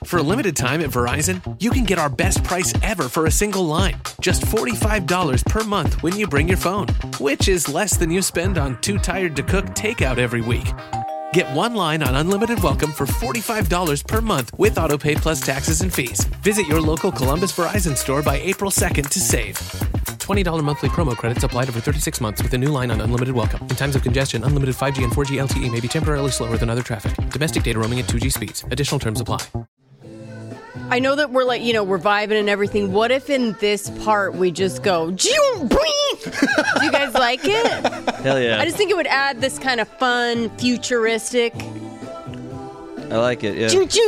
For a limited time at Verizon, you can get our best price ever for a single line. Just $45 per month when you bring your phone, which is less than you spend on Too Tired to Cook takeout every week. Get one line on Unlimited Welcome for $45 per month with AutoPay plus taxes and fees. Visit your local Columbus Verizon store by April 2nd to save. $20 monthly promo credits applied over 36 months with a new line on Unlimited Welcome. In times of congestion, unlimited 5G and 4G LTE may be temporarily slower than other traffic. Domestic data roaming at 2G speeds. Additional terms apply. I know that we're like, we're vibing and everything. What if in this part we just go, do you guys like it? Hell yeah. I just think it would add this kind of fun, futuristic. I like it, yeah.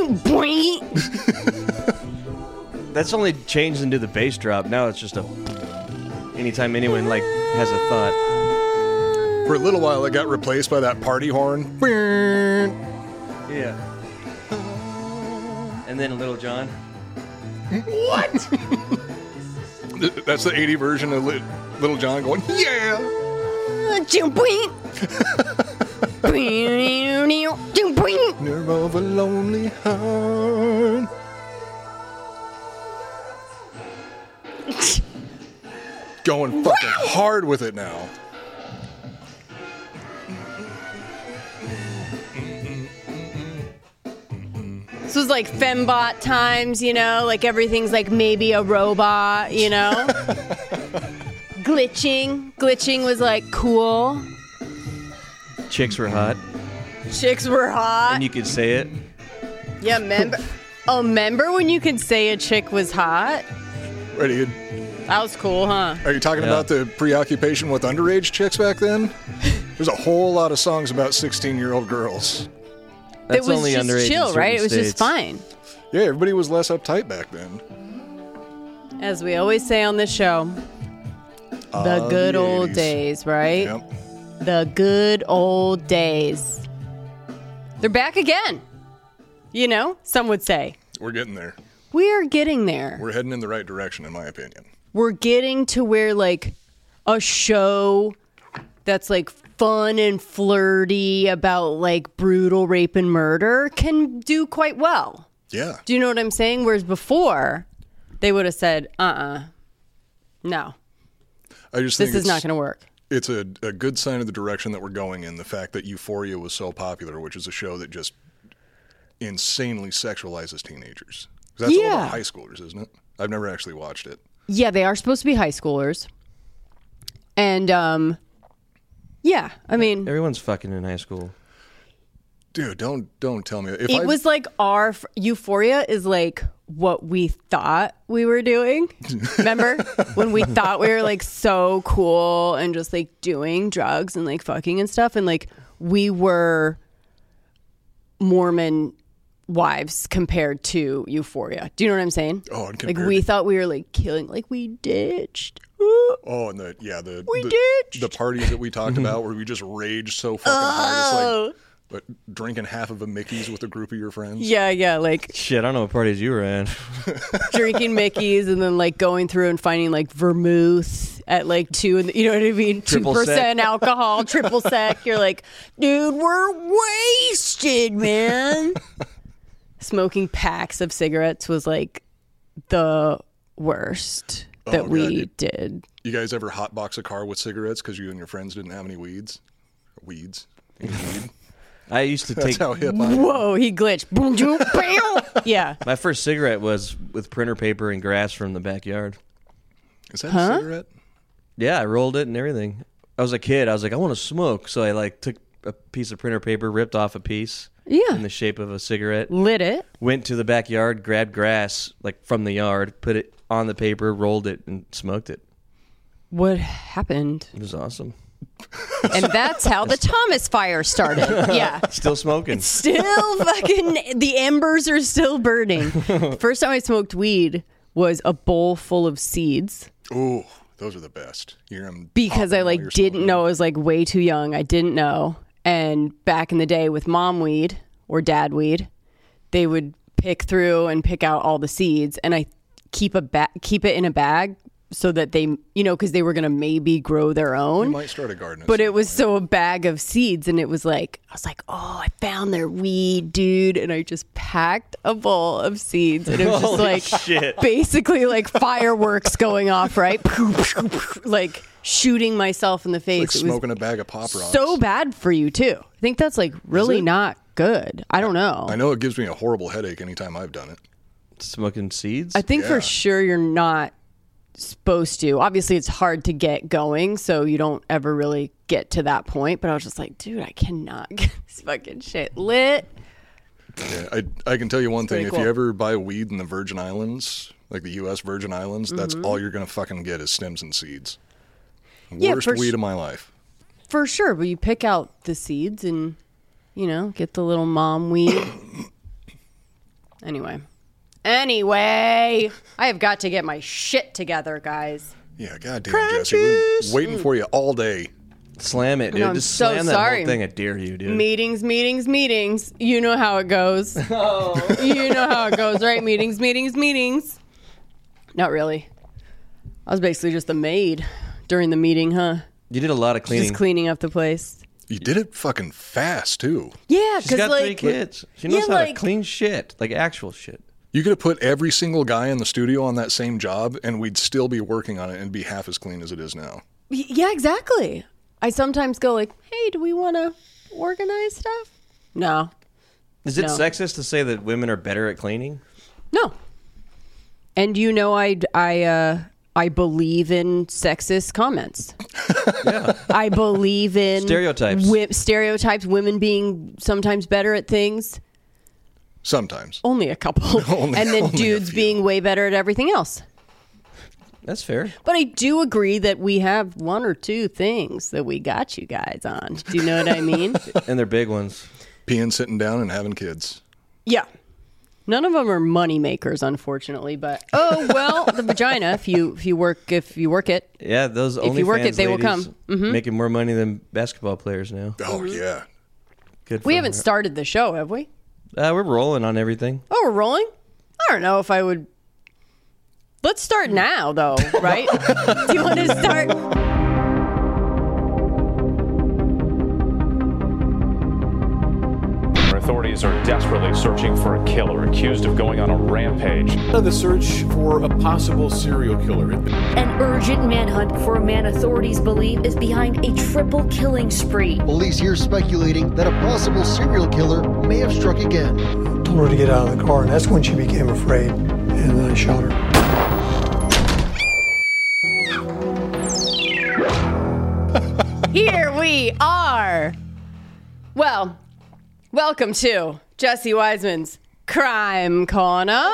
That's only changed into the bass drop. Now it's just anytime anyone has a thought. For a little while, it got replaced by that party horn. Yeah. And then Little John. What? That's the 80 version of Little John going, yeah! Nerve of a lonely heart. Going fucking hard with it now. This was like fembot times, like everything's like maybe a robot, Glitching was like cool. Chicks were hot. And you could say it. Yeah, remember when you could say a chick was hot? Ready? That was cool, huh? Are you talking about the preoccupation with underage chicks back then? There's a whole lot of songs about 16-year-old girls. That's it was only just underage chill, right? It was states. just fine. Yeah, everybody was less uptight back then. As we always say on this show, the good old 80s. days, right? Yep. The good old days. They're back again. Some would say. We're getting there. We're getting there. We're heading in the right direction, in my opinion. We're getting to where, like, a show that's, like, fun and flirty about, like, brutal rape and murder can do quite well. Yeah. Do you know what I'm saying? Whereas before, they would have said, no. I just think This is not going to work. It's a good sign of the direction that we're going in, the fact that Euphoria was so popular, which is a show that just insanely sexualizes teenagers. That's all about high schoolers, isn't it? I've never actually watched it. Yeah, they are supposed to be high schoolers. And, yeah, I mean... Everyone's fucking in high school. Dude, don't tell me. It was like our... Euphoria is like what we thought we were doing. Remember? When we thought we were like so cool and just like doing drugs and like fucking and stuff. And like we were Mormon wives compared to Euphoria. Do you know what I'm saying? Oh, and like we thought we were like killing, like we ditched. Oh, and the ditched. parties that we talked about where we just raged so fucking hard. It's like drinking half of a Mickey's with a group of your friends. Yeah, like shit. I don't know what parties you were at. drinking Mickey's and then like going through and finding like vermouth at like 2, and you know what I mean, 2% alcohol, triple sec. You're like, dude, we're wasted, man. Smoking packs of cigarettes was like the worst that we did. You guys ever hotbox a car with cigarettes because you and your friends didn't have any weeds? Any weed? I used to That's take... how hip I am. Whoa, he glitched. Boom, boom, bam. Yeah. My first cigarette was with printer paper and grass from the backyard. Is that a cigarette? Yeah, I rolled it and everything. I was a kid. I was like, I want to smoke. So I like took a piece of printer paper, ripped off a piece in the shape of a cigarette. Lit it. Went to the backyard, grabbed grass like from the yard, put it on the paper, rolled it, and smoked it. What happened? It was awesome. And that's how the Thomas fire started. Yeah. Still smoking. Still fucking, the embers are still burning. First time I smoked weed was a bowl full of seeds. Ooh, those are the best. You hear them because I like didn't know. I was like way too young. I didn't know. And back in the day with mom weed or dad weed, they would pick through and pick out all the seeds. And I keep it in a bag so that they, because they were going to maybe grow their own. You might start a garden. But it was so a bag of seeds, and it was like, I was like, oh, I found their weed, dude. And I just packed a bowl of seeds. And it was just like, shit. Basically like fireworks going off, right? Like shooting myself in the face. Like smoking a bag of Pop Rocks. So bad for you, too. I think that's like really not good. I don't know. I know it gives me a horrible headache anytime I've done it. Smoking seeds? I think for sure you're not supposed to. Obviously, it's hard to get going, so you don't ever really get to that point. But I was just like, dude, I cannot get this fucking shit lit. Yeah, I can tell you one thing. Cool. If you ever buy weed in the Virgin Islands, like the U.S. Virgin Islands, that's all you're going to fucking get is stems and seeds. Worst weed of my life. For sure, but you pick out the seeds and, get the little mom weed. Anyway, I have got to get my shit together, guys. Yeah, goddamn, Jesse. We're waiting for you all day. Slam it, dude. No, I'm Just so slam that sorry. whole thing. I dare you, dude. Meetings. You know how it goes. Oh. You know how it goes, right? Meetings. Not really. I was basically just the maid during the meeting, huh? You did a lot of cleaning. Just cleaning up the place. You did it fucking fast, too. Yeah, She's got 3 kids. She knows how to clean shit, like actual shit. You could have put every single guy in the studio on that same job, and we'd still be working on it and be half as clean as it is now. Yeah, exactly. I sometimes go like, hey, do we want to organize stuff? No. Is it sexist to say that women are better at cleaning? No. And I believe in sexist comments. Yeah. I believe in stereotypes. Women being sometimes better at things. Sometimes. Only a couple. And then dudes being way better at everything else. That's fair. But I do agree that we have 1 or 2 things that we got you guys on. Do you know what I mean? And they're big ones. Peeing, sitting down, and having kids. Yeah. None of them are money makers, unfortunately. But the vagina. If you work it. Yeah, those OnlyFans if you work it, they will come. Mm-hmm. Making more money than basketball players now. Oh yeah. Good. We haven't started the show, have we? We're rolling on everything. Oh, we're rolling? I don't know if I would. Let's start now, though, right? Do you want to start? Authorities are desperately searching for a killer accused of going on a rampage. The search for a possible serial killer. An urgent manhunt for a man authorities believe is behind a triple killing spree. Police here speculating that a possible serial killer may have struck again. I told her to get out of the car, and that's when she became afraid, and then I shot her. Here we are. Well, welcome to Jesse Wiseman's Crime Corner.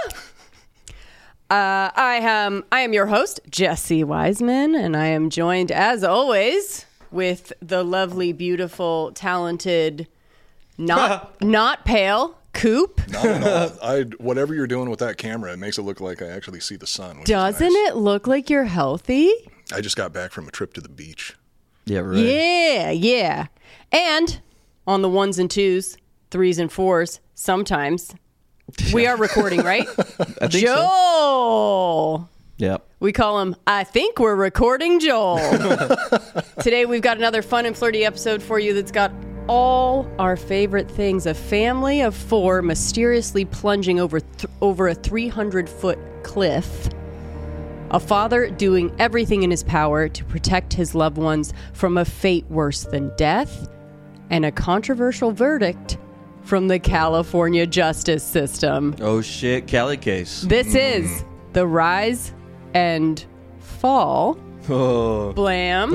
I am your host, Jesse Wiseman, and I am joined, as always, with the lovely, beautiful, talented, not pale Coop. No. Whatever you're doing with that camera, it makes it look like I actually see the sun. Doesn't it look like you're healthy? I just got back from a trip to the beach. Yeah, right. Yeah. And on the 1s and 2s, 3s and 4s, sometimes we are recording, right? I think Joel. So. Yep. We call him, I think we're recording Joel. Today we've got another fun and flirty episode for you that's got all our favorite things. A family of 4 mysteriously plunging over a 300-foot cliff. A father doing everything in his power to protect his loved ones from a fate worse than death. And a controversial verdict from the California justice system. Oh, shit. Cali case. This is the rise and fall. Oh. Blam.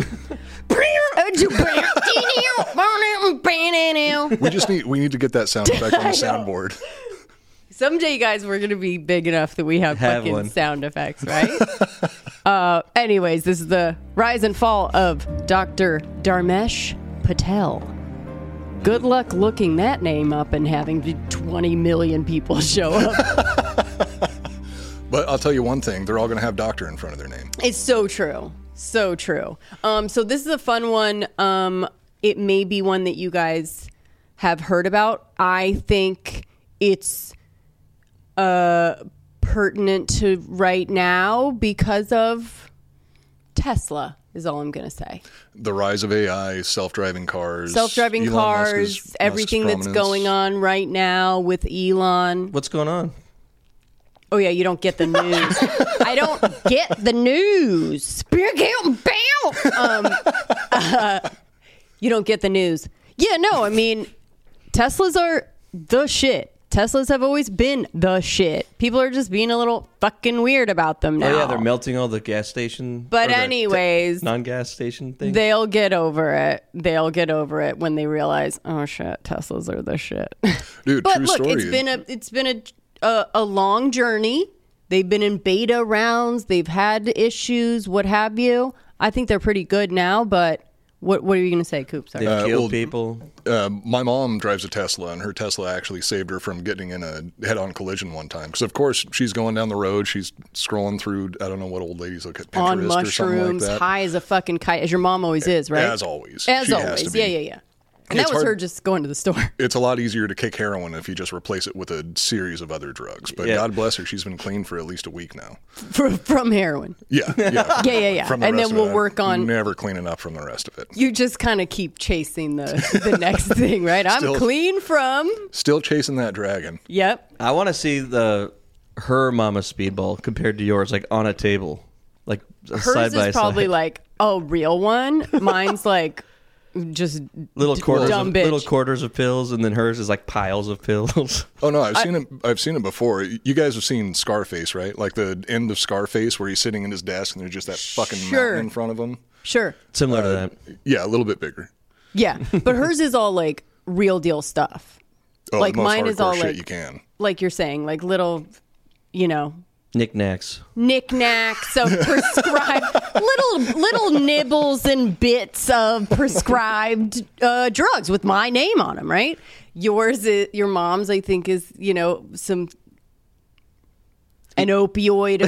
We need to get that sound effect on the soundboard. Someday, guys, we're going to be big enough that we have fucking one. sound effects, right? Anyways, this is the rise and fall of Dr. Dharmesh Patel. Good luck looking that name up and having 20 million people show up. But I'll tell you one thing. They're all going to have doctor in front of their name. It's so true. So true. So this is a fun one. It may be one that you guys have heard about. I think it's pertinent to right now because of Tesla. Is all I'm going to say. The rise of AI, self-driving cars. Everything that's going on right now with Elon. What's going on? Oh, yeah, you don't get the news. I don't get the news. You don't get the news. Yeah, no, I mean, Teslas are the shit. Teslas have always been the shit. People are just being a little fucking weird about them now. Oh, yeah, they're melting all the gas station. But anyways. Non-gas station things. They'll get over it. They'll get over it when they realize, oh, shit, Teslas are the shit. Dude, but true look, story. it's been a long journey. They've been in beta rounds. They've had issues, what have you. I think they're pretty good now, but... What are you going to say, Coop? Sorry. They kill people. My mom drives a Tesla, and her Tesla actually saved her from getting in a head-on collision one time. Because, of course, she's going down the road. She's scrolling through, I don't know what old ladies look at, Pinterest on or something mushrooms, like that. high as a fucking kite, as your mom always is, right? As always. As always. Yeah. And that was her just going to the store. It's a lot easier to kick heroin if you just replace it with a series of other drugs. But God bless her, she's been clean for at least a week now. From heroin. Yeah. Yeah. And then we'll work on... Never cleaning up from the rest of it. You just kind of keep chasing the next thing, right? I'm clean from... Still chasing that dragon. Yep. I want to see her mama speedball compared to yours, like on a table. Like hers side by is probably side. like a real one. Mine's like... just little quarters, dumb bitch. Little quarters of pills, and then hers is like piles of pills. Oh no, I've seen it before. You guys have seen Scarface, right? Like the end of Scarface, where he's sitting in his desk and there's just that fucking mountain in front of him. Sure, similar to that. Yeah, a little bit bigger. Yeah, but hers is all like real deal stuff. Oh, like the most mine is all shit like you can. Like you're saying, like little, Knickknacks of prescribed little nibbles and bits of prescribed drugs with my name on them, right? Your mom's, I think, is an opioid,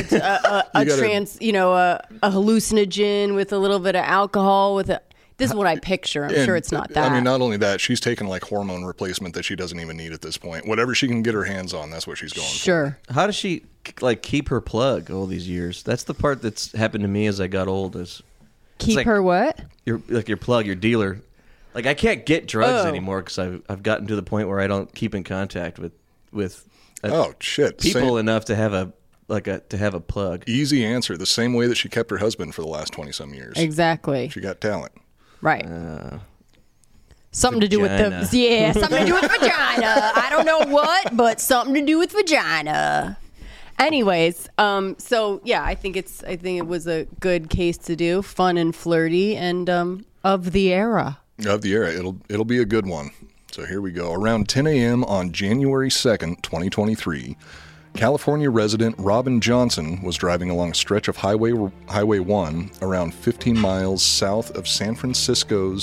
a hallucinogen with a little bit of alcohol This is what I picture. I'm sure it's not that. I mean, not only that, she's taken like hormone replacement that she doesn't even need at this point. Whatever she can get her hands on, that's what she's going for. Sure. How does she like keep her plug all these years? That's the part that's happened to me as I got old. Keep her what? Your plug, your dealer. Like I can't get drugs anymore because I've gotten to the point where I don't keep in contact with people enough to have a plug. Easy answer. The same way that she kept her husband for the last 20-some years. Exactly. She got talent. Right. Something to do with something to do with vagina. I don't know what, but something to do with vagina. Anyways, so yeah, I think it was a good case to do, fun and flirty, and of the era. Of the era, it'll be a good one. So here we go. Around 10 a.m. on January 2nd, 2023, California resident Robin Johnson was driving along a stretch of Highway 1 around 15 miles south of San Francisco,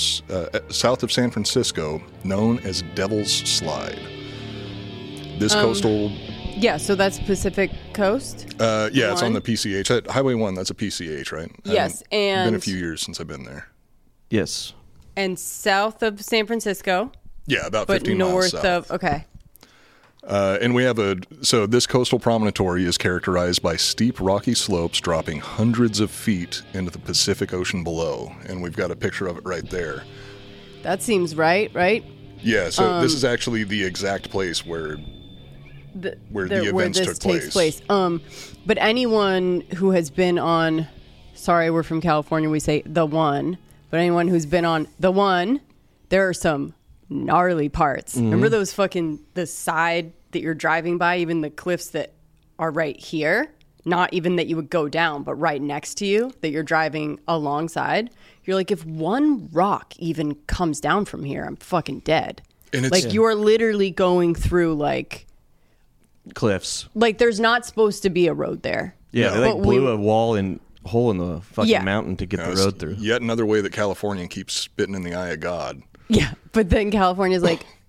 known as Devil's Slide. This coastal... Yeah, so that's Pacific Coast? It's on the PCH. Highway 1, that's a PCH, right? Yes, and... It's been a few years since I've been there. Yes. And south of San Francisco? Yeah, about 15 miles south. North of... Okay. And we have this coastal promontory is characterized by steep rocky slopes dropping hundreds of feet into the Pacific Ocean below. And we've got a picture of it right there. That seems right? Yeah, so this is actually the exact place where the events took place. But anyone who has been on, sorry, we're from California, we say the one, but anyone who's been on the one, there are some gnarly parts. Mm-hmm. Remember those the side that you're driving by, even the cliffs that are right here, not even that you would go down, but right next to you that you're driving alongside. You're like, if one rock even comes down from here, I'm fucking dead. And it's you're literally going through cliffs. Like there's not supposed to be a road there. Yeah, they blew a hole in the fucking mountain to get the road through. Yet another way that California keeps spitting in the eye of God. Yeah, but then California's like,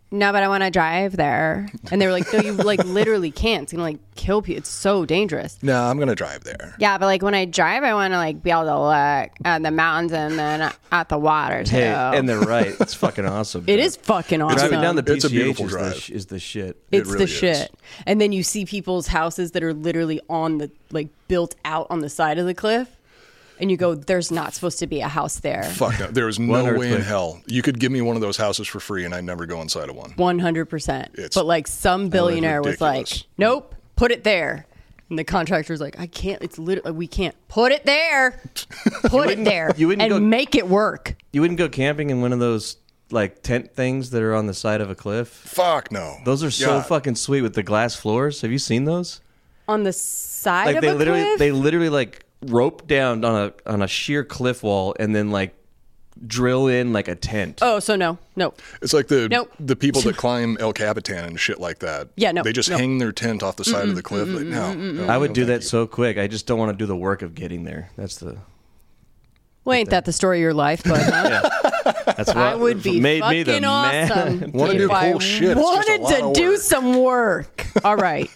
no, but I want to drive there. And they were like, no, you like literally can't. It's going to like kill people. It's so dangerous. No, I'm going to drive there. Yeah, but like when I drive, I want to like be able to look at the mountains and then at the water too. Hey, and they're right. It's fucking awesome. It is fucking awesome. Driving down the PCH it's a beautiful drive. is the shit. It's really the shit. And then you see people's houses that are literally on the like built out on the side of the cliff. And you go, there's not supposed to be a house there. Fuck no. There is no way in hell. You could give me one of those houses for free and I'd never go inside of one. 100%. But like some billionaire was like, nope, put it there. And the contractor's like, I can't, it's literally, we can't. Put it there. Put it there. Make it work. You wouldn't go camping in one of those like tent things that are on the side of a cliff? Fuck no. Those are so fucking sweet with the glass floors. Have you seen those? On the side like of a cliff? They literally like rope down on a sheer cliff wall and then like drill in like a tent. Oh, so no. It's like the people that climb El Capitan and shit like that. Yeah, no. They just hang their tent off the side of the cliff. No, I would do that so quick. I just don't want to do the work of getting there. That's the. Well, ain't that the story of your life? But yeah. That's what I would be made fucking me the awesome. man. Want to do cool shit? Wanted to do some work. All right.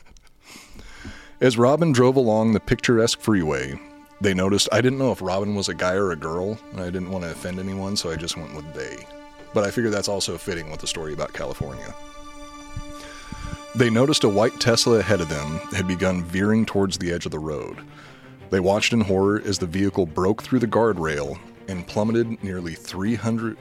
As Robin drove along the picturesque freeway, they noticed I didn't know if Robin was a guy or a girl, and I didn't want to offend anyone, so I just went with they. But I figure that's also fitting with the story about California. They noticed a white Tesla ahead of them had begun veering towards the edge of the road. They watched in horror as the vehicle broke through the guardrail and plummeted nearly 300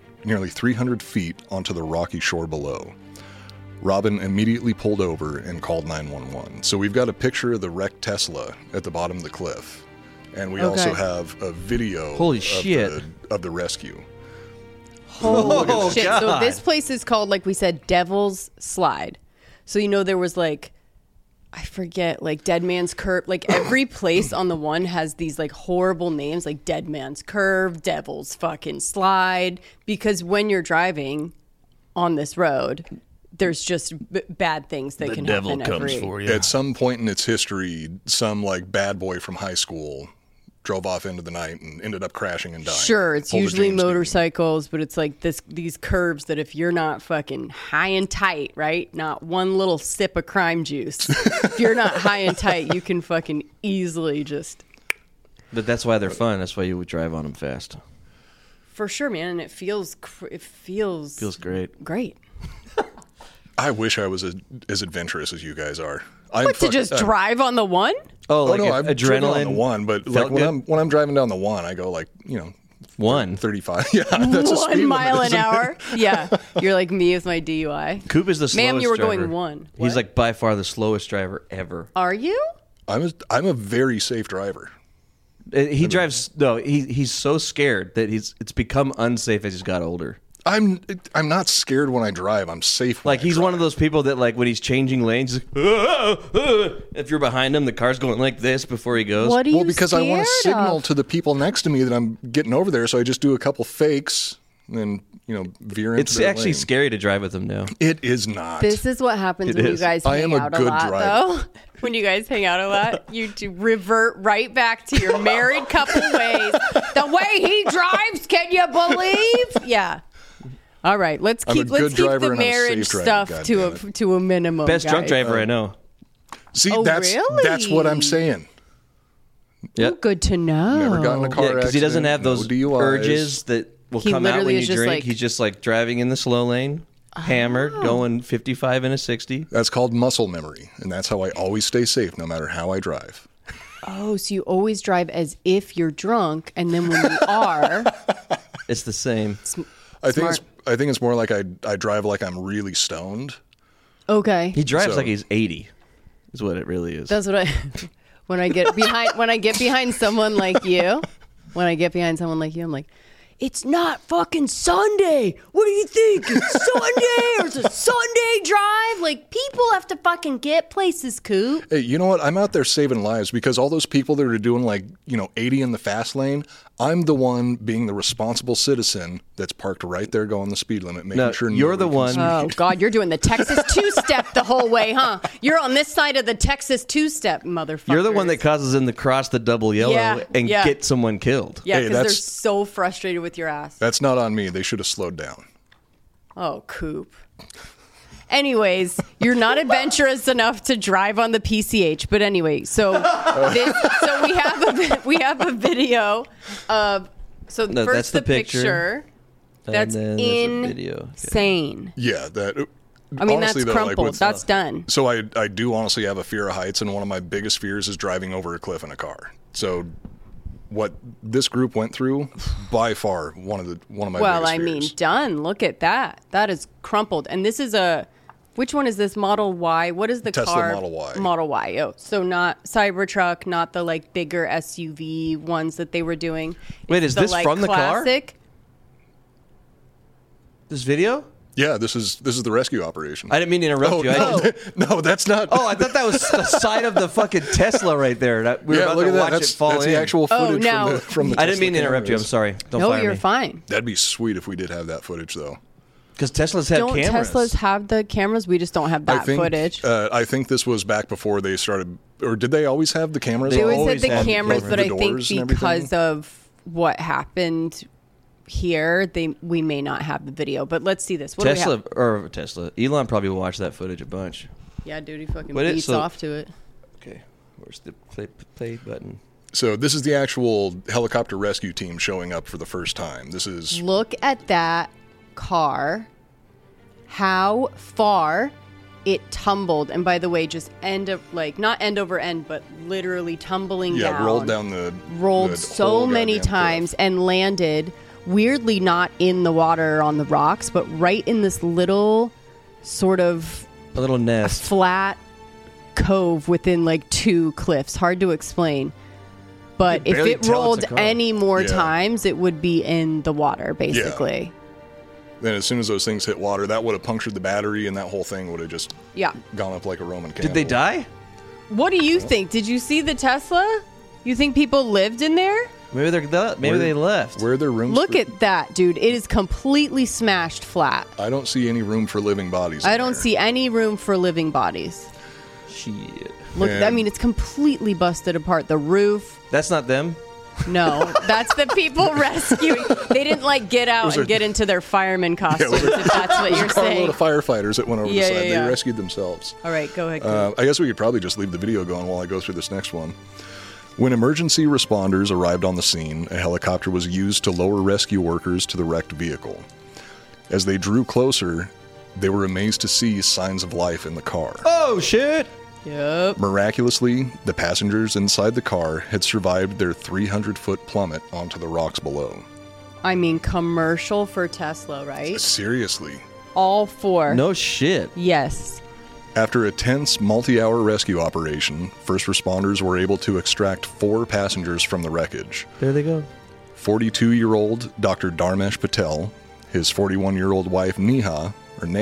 feet onto the rocky shore below. Robin immediately pulled over and called 911. So we've got a picture of the wrecked Tesla at the bottom of the cliff. And we also have a video of the rescue. Holy shit. God. So this place is called, like we said, Devil's Slide. So, you know, there was like, I forget, like Dead Man's Curve. Like every place on the one has these like horrible names, like Dead Man's Curve, Devil's fucking Slide. Because when you're driving on this road, there's just bad things that can happen. The devil comes for you. At some point in its history, some like bad boy from high school drove off into the night and ended up crashing and dying. Sure, it's usually motorcycles, but it's like these curves that if you're not fucking high and tight, right? Not one little sip of crime juice. If you're not high and tight, you can fucking easily just... But that's why they're fun. That's why you would drive on them fast. For sure, man. And it feels great. Great. I wish I was as adventurous as you guys are. To just drive on the one? Oh, like no, I've driven on the one, but like when I'm driving down the one, I go like 35. Yeah, that's a speed 1 mile limit, an hour. Yeah, you're like me with my DUI. Coop is the slowest. Ma'am, you were driver. going 1. What? He's like by far the slowest driver ever. Are you? I'm a very safe driver. He drives. No, he's so scared that it's become unsafe as he's got older. I'm not scared when I drive. I'm safe. Like he's one of those people that like when he's changing lanes, he's like, if you're behind him, the car's going like this before he goes. What are you Well, because I want to signal of? to the people next to me that I'm getting over there, so I just do a couple fakes and then veer into. It's their actually lane. scary to drive with him now. It is not. This is what happens when you guys hang out a lot, though. When you guys hang out a lot, you do revert right back to your married couple ways. The way he drives, can you believe? Yeah. All right, let's keep the marriage stuff to a minimum. Best guys. drunk driver I know. See, really? that's what I'm saying. Yeah, good to know. Never gotten a car accident. Because he doesn't have those DUIs. urges that will come out when you drink. Like, he's just like driving in the slow lane, hammered, going 55 in a 60. That's called muscle memory, and that's how I always stay safe, no matter how I drive. Oh, so you always drive as if you're drunk, and then when you are, it's the same. I think it's more like I drive like I'm really stoned. Okay. He drives like he's 80. Is what it really is. That's what when I get behind someone like you. When I get behind someone like you, I'm like, it's not fucking Sunday. What do you think? It's Sunday or it's a Sunday drive? Like, people have to fucking get places, Coop. Hey, you know what? I'm out there saving lives because all those people that are doing 80 in the fast lane, I'm the one being the responsible citizen that's parked right there going the speed limit, making sure you're the one. Oh, God, you're doing the Texas two-step the whole way, huh? You're on this side of the Texas two-step, motherfucker. You're the one that causes them to cross the double yellow and get someone killed. Yeah, because they're so frustrated with your ass. That's not on me. They should have slowed down. Oh, Coop. Anyways, you're not adventurous enough to drive on the PCH. But anyway, so we have a video of first the picture. That's insane. Yeah, that. I mean, honestly, that's crumpled. That's done. So I do honestly have a fear of heights, and one of my biggest fears is driving over a cliff in a car. So what this group went through, by far, one of my biggest fears. Well, I mean, done. Look at that. That is crumpled. And this is which one is this? Model Y? What is the Tesla car? Model Y. Model Y. Oh, so not Cybertruck, not the bigger SUV ones that they were doing. Wait, is this from the classic car? This video? Yeah, this is the rescue operation. I didn't mean to interrupt you. No, that's not. Oh, I thought that was the side of the fucking Tesla right there. We were about to watch it fall in. That's the actual footage from the Tesla I didn't mean to interrupt you. I'm sorry. Don't fire me. No, you're fine. That'd be sweet if we did have that footage, though. Because Teslas have cameras. Teslas have the cameras? We just don't have that footage. I think this was back before they started, or did they always have the cameras? They always had the cameras, but I think because of what happened here, we may not have the video. But let's see this. Tesla. Elon probably watched that footage a bunch. Yeah, dude, he fucking beats off to it. Okay, where's the play button? So this is the actual helicopter rescue team showing up for the first time. Look at that car, how far it tumbled, and by the way, just not end over end, but literally tumbling down. Yeah, rolled down rolled so many times and landed weirdly not in the water or on the rocks, but right in this little sort of a little nest, flat cove within two cliffs. Hard to explain. But if it rolled any more times, it would be in the water, basically. Yeah. Then as soon as those things hit water, that would have punctured the battery, and that whole thing would have just gone up like a Roman candle. Did they die? What do you think? Did you see the Tesla? You think people lived in there? Maybe they left. Where are their rooms? Look at that, dude. It is completely smashed flat. I don't see any room for living bodies. I don't see any room for living bodies. Shit. Look, I mean, it's completely busted apart. The roof. That's not them? No, that's the people rescuing. They didn't get out and get into their fireman costumes, if that's what you're saying. There was a carload of firefighters that went over the side. They rescued themselves. All right, go ahead. I guess we could probably just leave the video going while I go through this next one. When emergency responders arrived on the scene, a helicopter was used to lower rescue workers to the wrecked vehicle. As they drew closer, they were amazed to see signs of life in the car. Oh, shit! Yep. Miraculously, the passengers inside the car had survived their 300-foot plummet onto the rocks below. I mean, commercial for Tesla, right? Seriously. All four. No shit. Yes. After a tense, multi-hour rescue operation, first responders were able to extract 4 passengers from the wreckage. There they go. 42-year-old Dr. Dharmesh Patel, his 41-year-old wife Neha,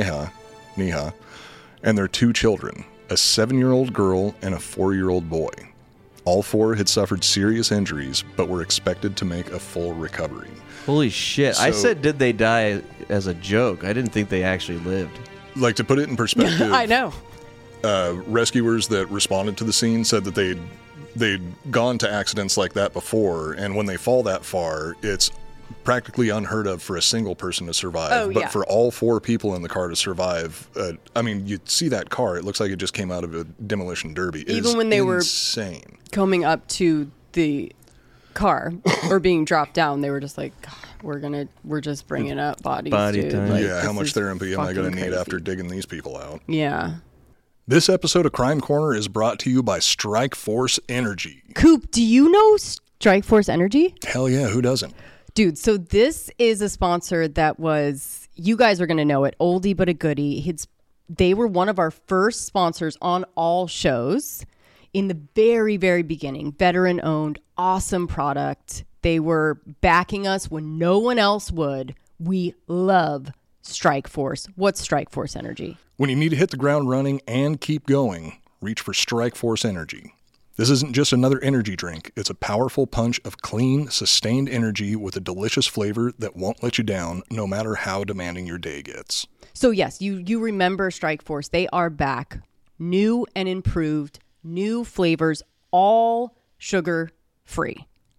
and their 2 children, a 7-year-old girl and a 4-year-old boy. All 4 had suffered serious injuries, but were expected to make a full recovery. Holy shit. I said, did they die as a joke? I didn't think they actually lived. Like, to put it in perspective, I know. Rescuers that responded to the scene said that they'd gone to accidents like that before, and when they fall that far, it's practically unheard of for a single person to survive. But for all 4 people in the car to survive, I mean, you see that car, it looks like it just came out of a demolition derby. Even when they were coming up to the car or being dropped down, they were just like, we're just bringing up bodies, dude. Like, how much therapy am I going to need after digging these people out? Yeah. This episode of Crime Corner is brought to you by Strike Force Energy. Coop, do you know Strike Force Energy? Hell yeah, who doesn't? Dude, so this is a sponsor that was, you guys are going to know it, oldie but a goodie. They were one of our first sponsors on all shows in the very, very beginning. Veteran-owned, awesome product. They were backing us when no one else would. We love Strike Force. What's Strike Force Energy? When you need to hit the ground running and keep going, reach for Strike Force Energy. This isn't just another energy drink. It's a powerful punch of clean, sustained energy with a delicious flavor that won't let you down no matter how demanding your day gets. So yes, you remember Strike Force. They are back. New and improved, new flavors, all sugar-free.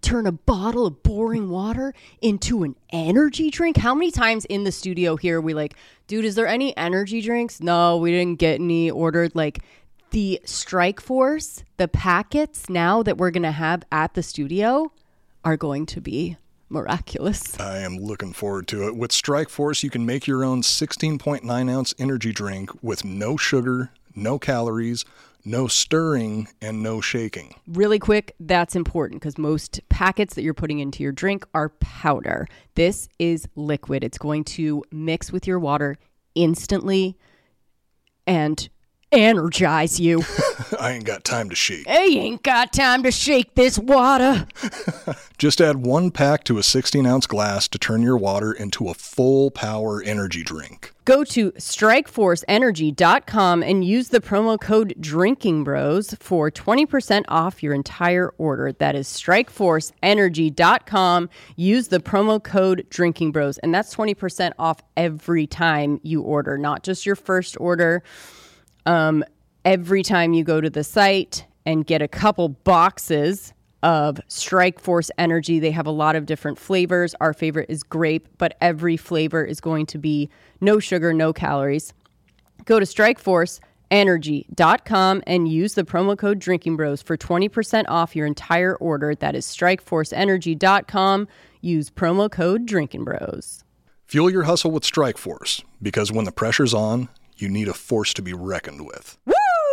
turn a bottle of boring water into an energy drink? How many times in the studio here are we like, dude, is there any energy drinks? No, we didn't get any ordered. Like the Strike Force, the packets now that we're going to have at the studio are going to be miraculous. I am looking forward to it. With Strike Force, you can make your own 16.9 ounce energy drink with no sugar, no calories, no stirring, and no shaking. Really quick, that's important because most packets that you're putting into your drink are powder. This is liquid. It's going to mix with your water instantly and energize you. I ain't got time to shake. I ain't got time to shake this water. Just add 1 pack to a 16-ounce glass to turn your water into a full power energy drink. Go to strikeforceenergy.com and use the promo code DRINKINGBROS for 20% off your entire order. That is strikeforceenergy.com. Use the promo code DRINKINGBROS, and that's 20% off every time you order, not just your first order. Every time you go to the site and get a couple boxes of Strike Force Energy, they have a lot of different flavors. Our favorite is grape, but every flavor is going to be no sugar, no calories. Go to strikeforceenergy.com and use the promo code DRINKINGBROS for 20% off your entire order. That is strikeforceenergy.com. Use promo code DRINKINGBROS. Fuel your hustle with Strike Force, because when the pressure's on, you need a force to be reckoned with. Woo!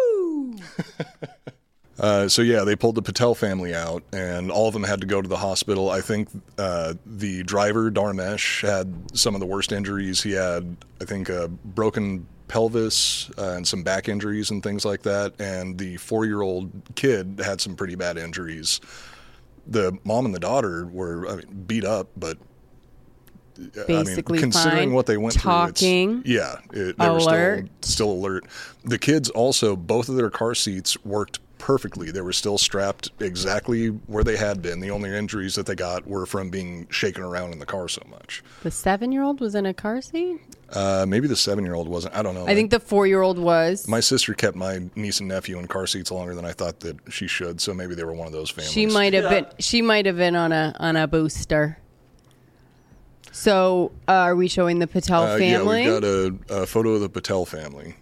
So yeah, they pulled the Patel family out, and all of them had to go to the hospital. I think the driver, Dharmesh, had some of the worst injuries. He had, I think, a broken pelvis and some back injuries and things like that. And the 4-year-old kid had some pretty bad injuries. The mom and the daughter were beat up, but basically considering fine. what they went Talking, through, they were still alert. The kids also, both of their car seats worked perfectly. They were still strapped exactly where they had been. The only injuries that they got were from being shaken around in the car so much. The 7-year-old was in a car seat? Maybe the 7-year-old wasn't. I don't know. I think the 4-year-old was. My sister kept my niece and nephew in car seats longer than I thought that she should, so maybe they were one of those families. She might have been on a booster. So, are we showing the Patel family? Yeah, we've got a photo of the Patel family.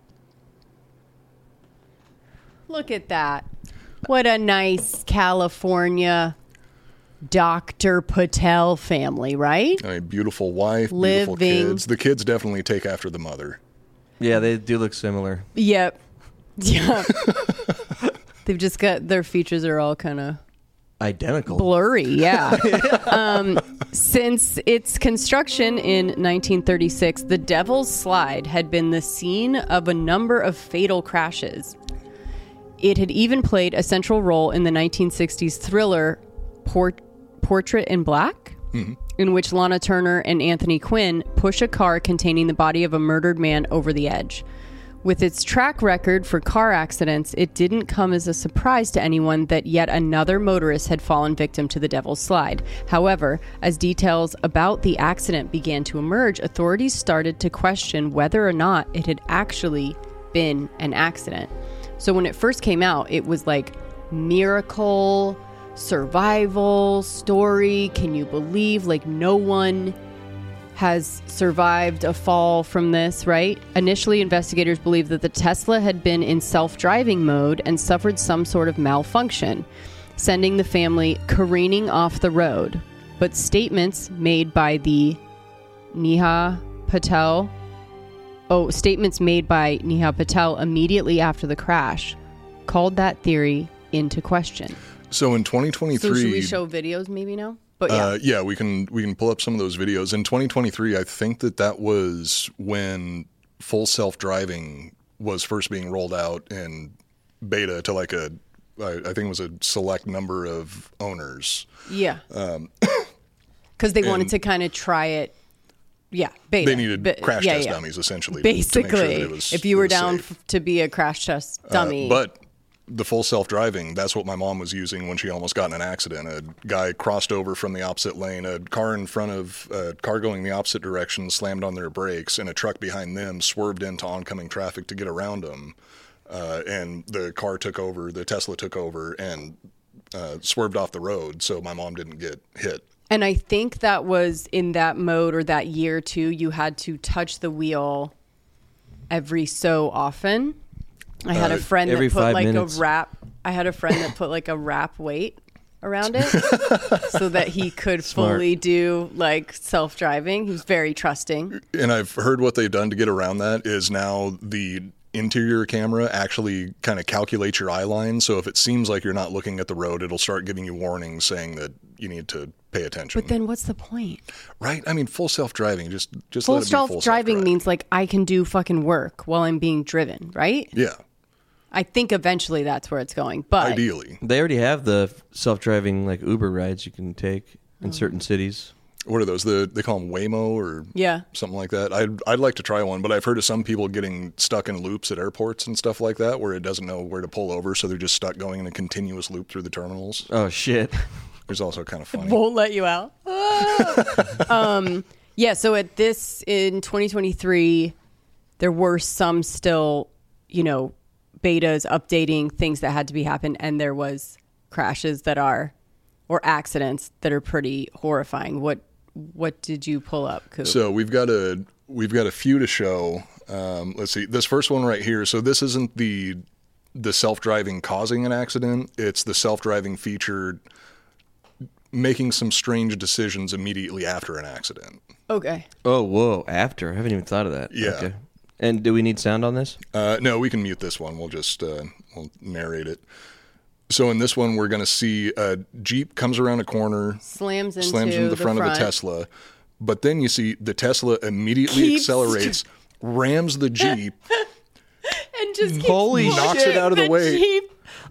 Look at that. What a nice California Dr. Patel family, right? A beautiful wife, beautiful kids. The kids definitely take after the mother. Yeah, they do look similar. Yep. Yeah. They've just got, their features are all kind of identical, blurry. Yeah. Since its construction in 1936, the Devil's Slide had been the scene of a number of fatal crashes. It had even played a central role in the 1960s thriller Portrait in Black, in which Lana Turner and Anthony Quinn push a car containing the body of a murdered man over the edge. With its track record for car accidents, it didn't come as a surprise to anyone that yet another motorist had fallen victim to the Devil's Slide. However, as details about the accident began to emerge, authorities started to question whether or not it had actually been an accident. So when it first came out, it was like miracle, survival story. Can you believe? Like no one has survived a fall from this, right? Initially, investigators believed that the Tesla had been in self-driving mode and suffered some sort of malfunction, sending the family careening off the road. But statements made by Neha Patel immediately after the crash called that theory into question. So in 2023... So should we show videos maybe now? But yeah, we can pull up some of those videos. In 2023, I think that was when full self-driving was first being rolled out in beta to like I think it was a select number of owners. Yeah. Because they wanted to kind of try it. Yeah, beta. They needed crash test dummies, essentially. Basically, to make sure that if you were down to be a crash test dummy. But the full self-driving, that's what my mom was using when she almost got in an accident. A guy crossed over from the opposite lane. A car in front of a car going the opposite direction slammed on their brakes, and a truck behind them swerved into oncoming traffic to get around them. And the car took over, the Tesla took over, and swerved off the road so my mom didn't get hit. And I think that was in that mode or that year too, you had to touch the wheel every so often. I had a friend that put like minutes. I had a friend that put like a wrap weight around it so that he could fully do like self-driving. He was very trusting. And I've heard what they've done to get around that is now the interior camera actually kind of calculates your eye line. So if it seems like you're not looking at the road, it'll start giving you warnings saying that you need to pay attention. But then what's the point? Right? I mean, full self-driving, just full let it be full self-driving means like I can do fucking work while I'm being driven, right? Yeah. I think eventually that's where it's going, but ideally. They already have the self-driving like Uber rides you can take in certain cities. What are those? They call them Waymo or something like that. I'd like to try one, but I've heard of some people getting stuck in loops at airports and stuff like that where it doesn't know where to pull over, so they're just stuck going in a continuous loop through the terminals. Oh, shit. It's also kind of funny. Won't let you out. Yeah, so in 2023, there were some still, betas updating things that had to be happen, and there was crashes or accidents that are pretty horrifying. What did you pull up, Coop? So we've got a few to show. Let's see, this first one right here. So this isn't the self-driving causing an accident. It's the self-driving feature making some strange decisions immediately after an accident. Okay. Oh, whoa! After I haven't even thought of that. Yeah. Okay. And do we need sound on this? No, we can mute this one. We'll just we'll narrate it. So in this one, we're going to see a Jeep comes around a corner, slams into the front of a Tesla, but then you see the Tesla immediately accelerates, rams the Jeep, and just knocks it out of the way. Jeep,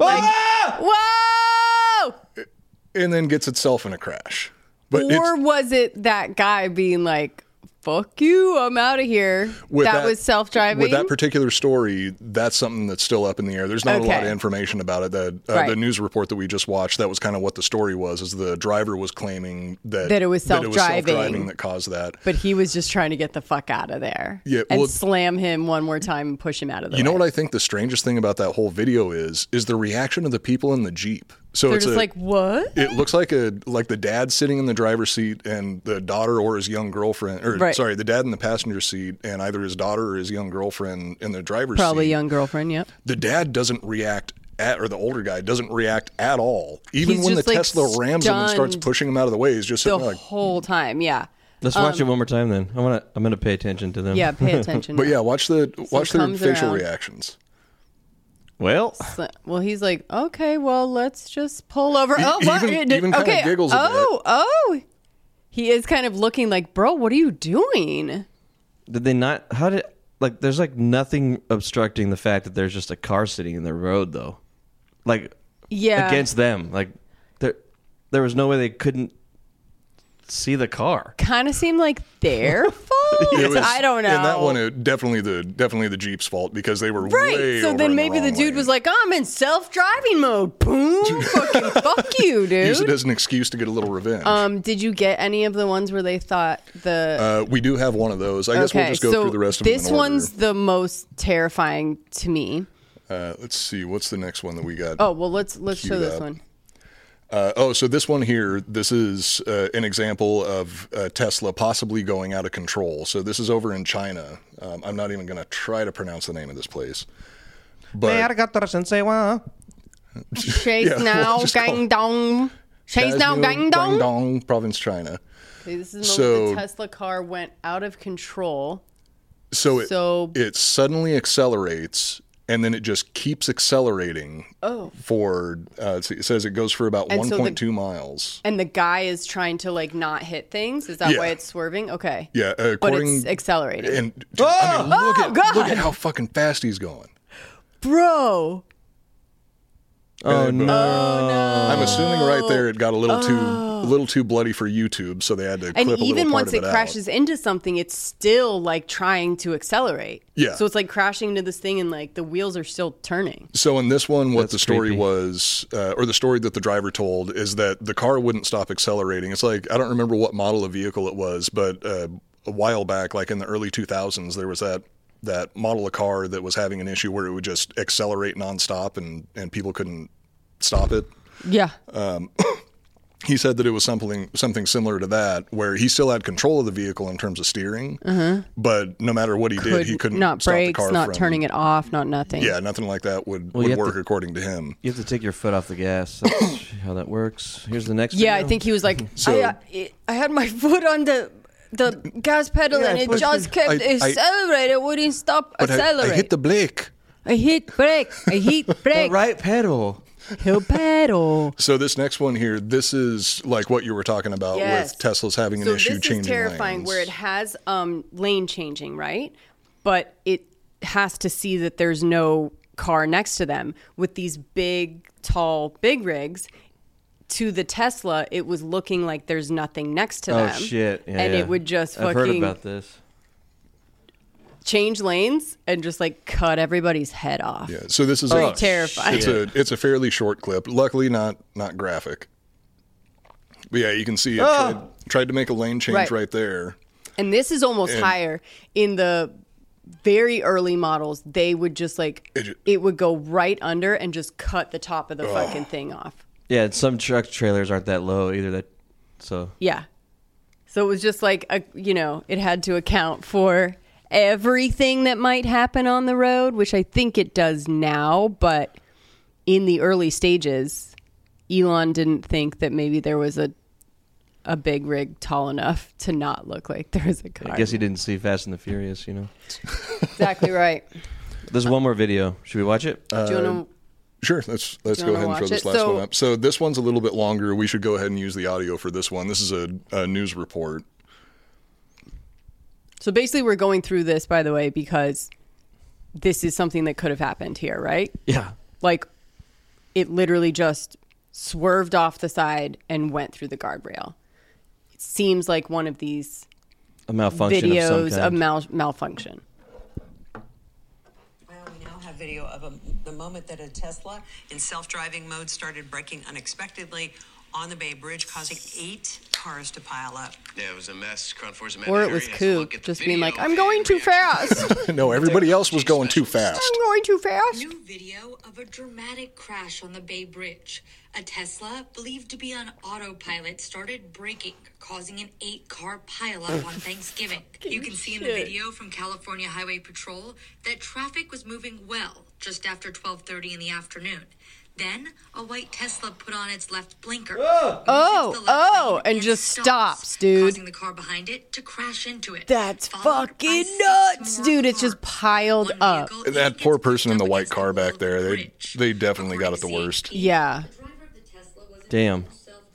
whoa! And then gets itself in a crash. Or was it that guy being like, fuck you, I'm out of here. That was self-driving? With that particular story, that's something that's still up in the air. There's not a lot of information about it. The news report that we just watched, that was kind of what the story was, is the driver was claiming that it was self-driving that caused that. But he was just trying to get the fuck out of there. Yeah, and slam him one more time and push him out of the way. You know what I think the strangest thing about that whole video is the reaction of the people in the Jeep. So they're just like, what? It looks like the dad sitting in the driver's seat and the daughter or his young girlfriend, the dad in the passenger seat and either his daughter or his young girlfriend in the driver's seat. Probably young girlfriend, yep. The dad doesn't react or the older guy doesn't react at all. Even when the Tesla rams him and starts pushing him out of the way, he's just sitting there like, whole time, yeah. Let's watch it one more time then. I'm gonna pay attention to them. Yeah, pay attention. But yeah, watch their facial reactions. Well, he's like, okay, well, let's just pull over. Even kind of giggles a bit. He is kind of looking like, bro, what are you doing? Did they not? There's like nothing obstructing the fact that there's just a car sitting in the road, though. Against them. Like, there was no way they couldn't see the car. Kind of seemed like their fault. I don't know. In that one, definitely the Jeep's fault because they were way So over then in maybe the dude lane. was like, I'm in self-driving mode. Boom. Fucking fuck you, dude. Use it as an excuse to get a little revenge. Did you get any of the ones where they thought we do have one of those. I guess we'll just go through the rest of them in order. This one's the most terrifying to me. Let's see. What's the next one that we got? Oh, well, let's show this one. So this one here, this is an example of Tesla possibly going out of control. So this is over in China. I'm not even going to try to pronounce the name of this place. But Guangdong province, China. Okay, this is the Tesla car went out of control. So it suddenly accelerates. And then it just keeps accelerating for, it says it goes for about 1.2 miles. And the guy is trying to not hit things? Is that why it's swerving? Okay. Yeah. But it's accelerating. And look at how fucking fast he's going. Bro. Oh no! I'm assuming right there it got a little too bloody for YouTube, so they had to clip a little part of it out. And even once it crashes into something, it's still trying to accelerate. Yeah. So it's crashing into this thing, and the wheels are still turning. So in this one, what the story was, or the story that the driver told, is that the car wouldn't stop accelerating. It's I don't remember what model of vehicle it was, but a while back, in the early 2000s, there was that model of car that was having an issue where it would just accelerate nonstop and people couldn't stop it. Yeah. He said that it was something similar to that, where he still had control of the vehicle in terms of steering, but no matter what he did, he couldn't not stop brakes, the car not from turning it off, not nothing. Yeah, nothing like that would work according to him. You have to take your foot off the gas. That's how that works. Here's the next video. I think he was like, I had my foot on the gas pedal and it just kept accelerating. It wouldn't stop accelerating. I hit the brake. I hit brake. The right pedal. He'll pedal. So this next one here, this is like what you were talking about with Tesla's having an issue changing lanes. So this is terrifying where it has lane changing, right? But it has to see that there's no car next to them. With these big, tall, big rigs, to the Tesla, it was looking like there's nothing next to them. Oh, shit. Yeah, and it would just I've heard about this. Change lanes and just like cut everybody's head off. Yeah, so this is pretty terrifying. It's a fairly short clip. Luckily, not graphic. But yeah, you can see it tried to make a lane change right there. And this is almost higher. In the very early models, they would just like it would go right under and just cut the top of the fucking thing off. Yeah, and some truck trailers aren't that low either. Yeah, so it was just like it had to account for everything that might happen on the road, which I think it does now, but in the early stages, Elon didn't think that maybe there was a big rig tall enough to not look like there was a car. I guess he didn't see Fast and the Furious, Exactly right. There's one more video. Should we watch it? Do you want to? Sure, let's go ahead and throw this last one up. So this one's a little bit longer. We should go ahead and use the audio for this one. This is a news report. So basically, we're going through this, by the way, because this is something that could have happened here, right? Yeah. Like, it literally just swerved off the side and went through the guardrail. It seems like one of these videos of malfunction. Well, we now have video of the moment that a Tesla in self-driving mode started braking unexpectedly on the Bay Bridge, causing 8 cars to pile up. Yeah, it was a mess. Or it was Coop just being like, I'm going too fast. No, everybody else was going too fast. I'm going too fast. New video of a dramatic crash on the Bay Bridge. A Tesla, believed to be on autopilot, started braking, causing an 8-car pileup on Thanksgiving. You can see in the video from California Highway Patrol that traffic was moving well just after 12:30 in the afternoon. Then, a white Tesla put on its left blinker. And just stops, dude. Causing the car behind it to crash into it. That's fucking nuts, dude. It's just piled up. And that poor person in the white car back there, they definitely got it the worst. Yeah. Damn.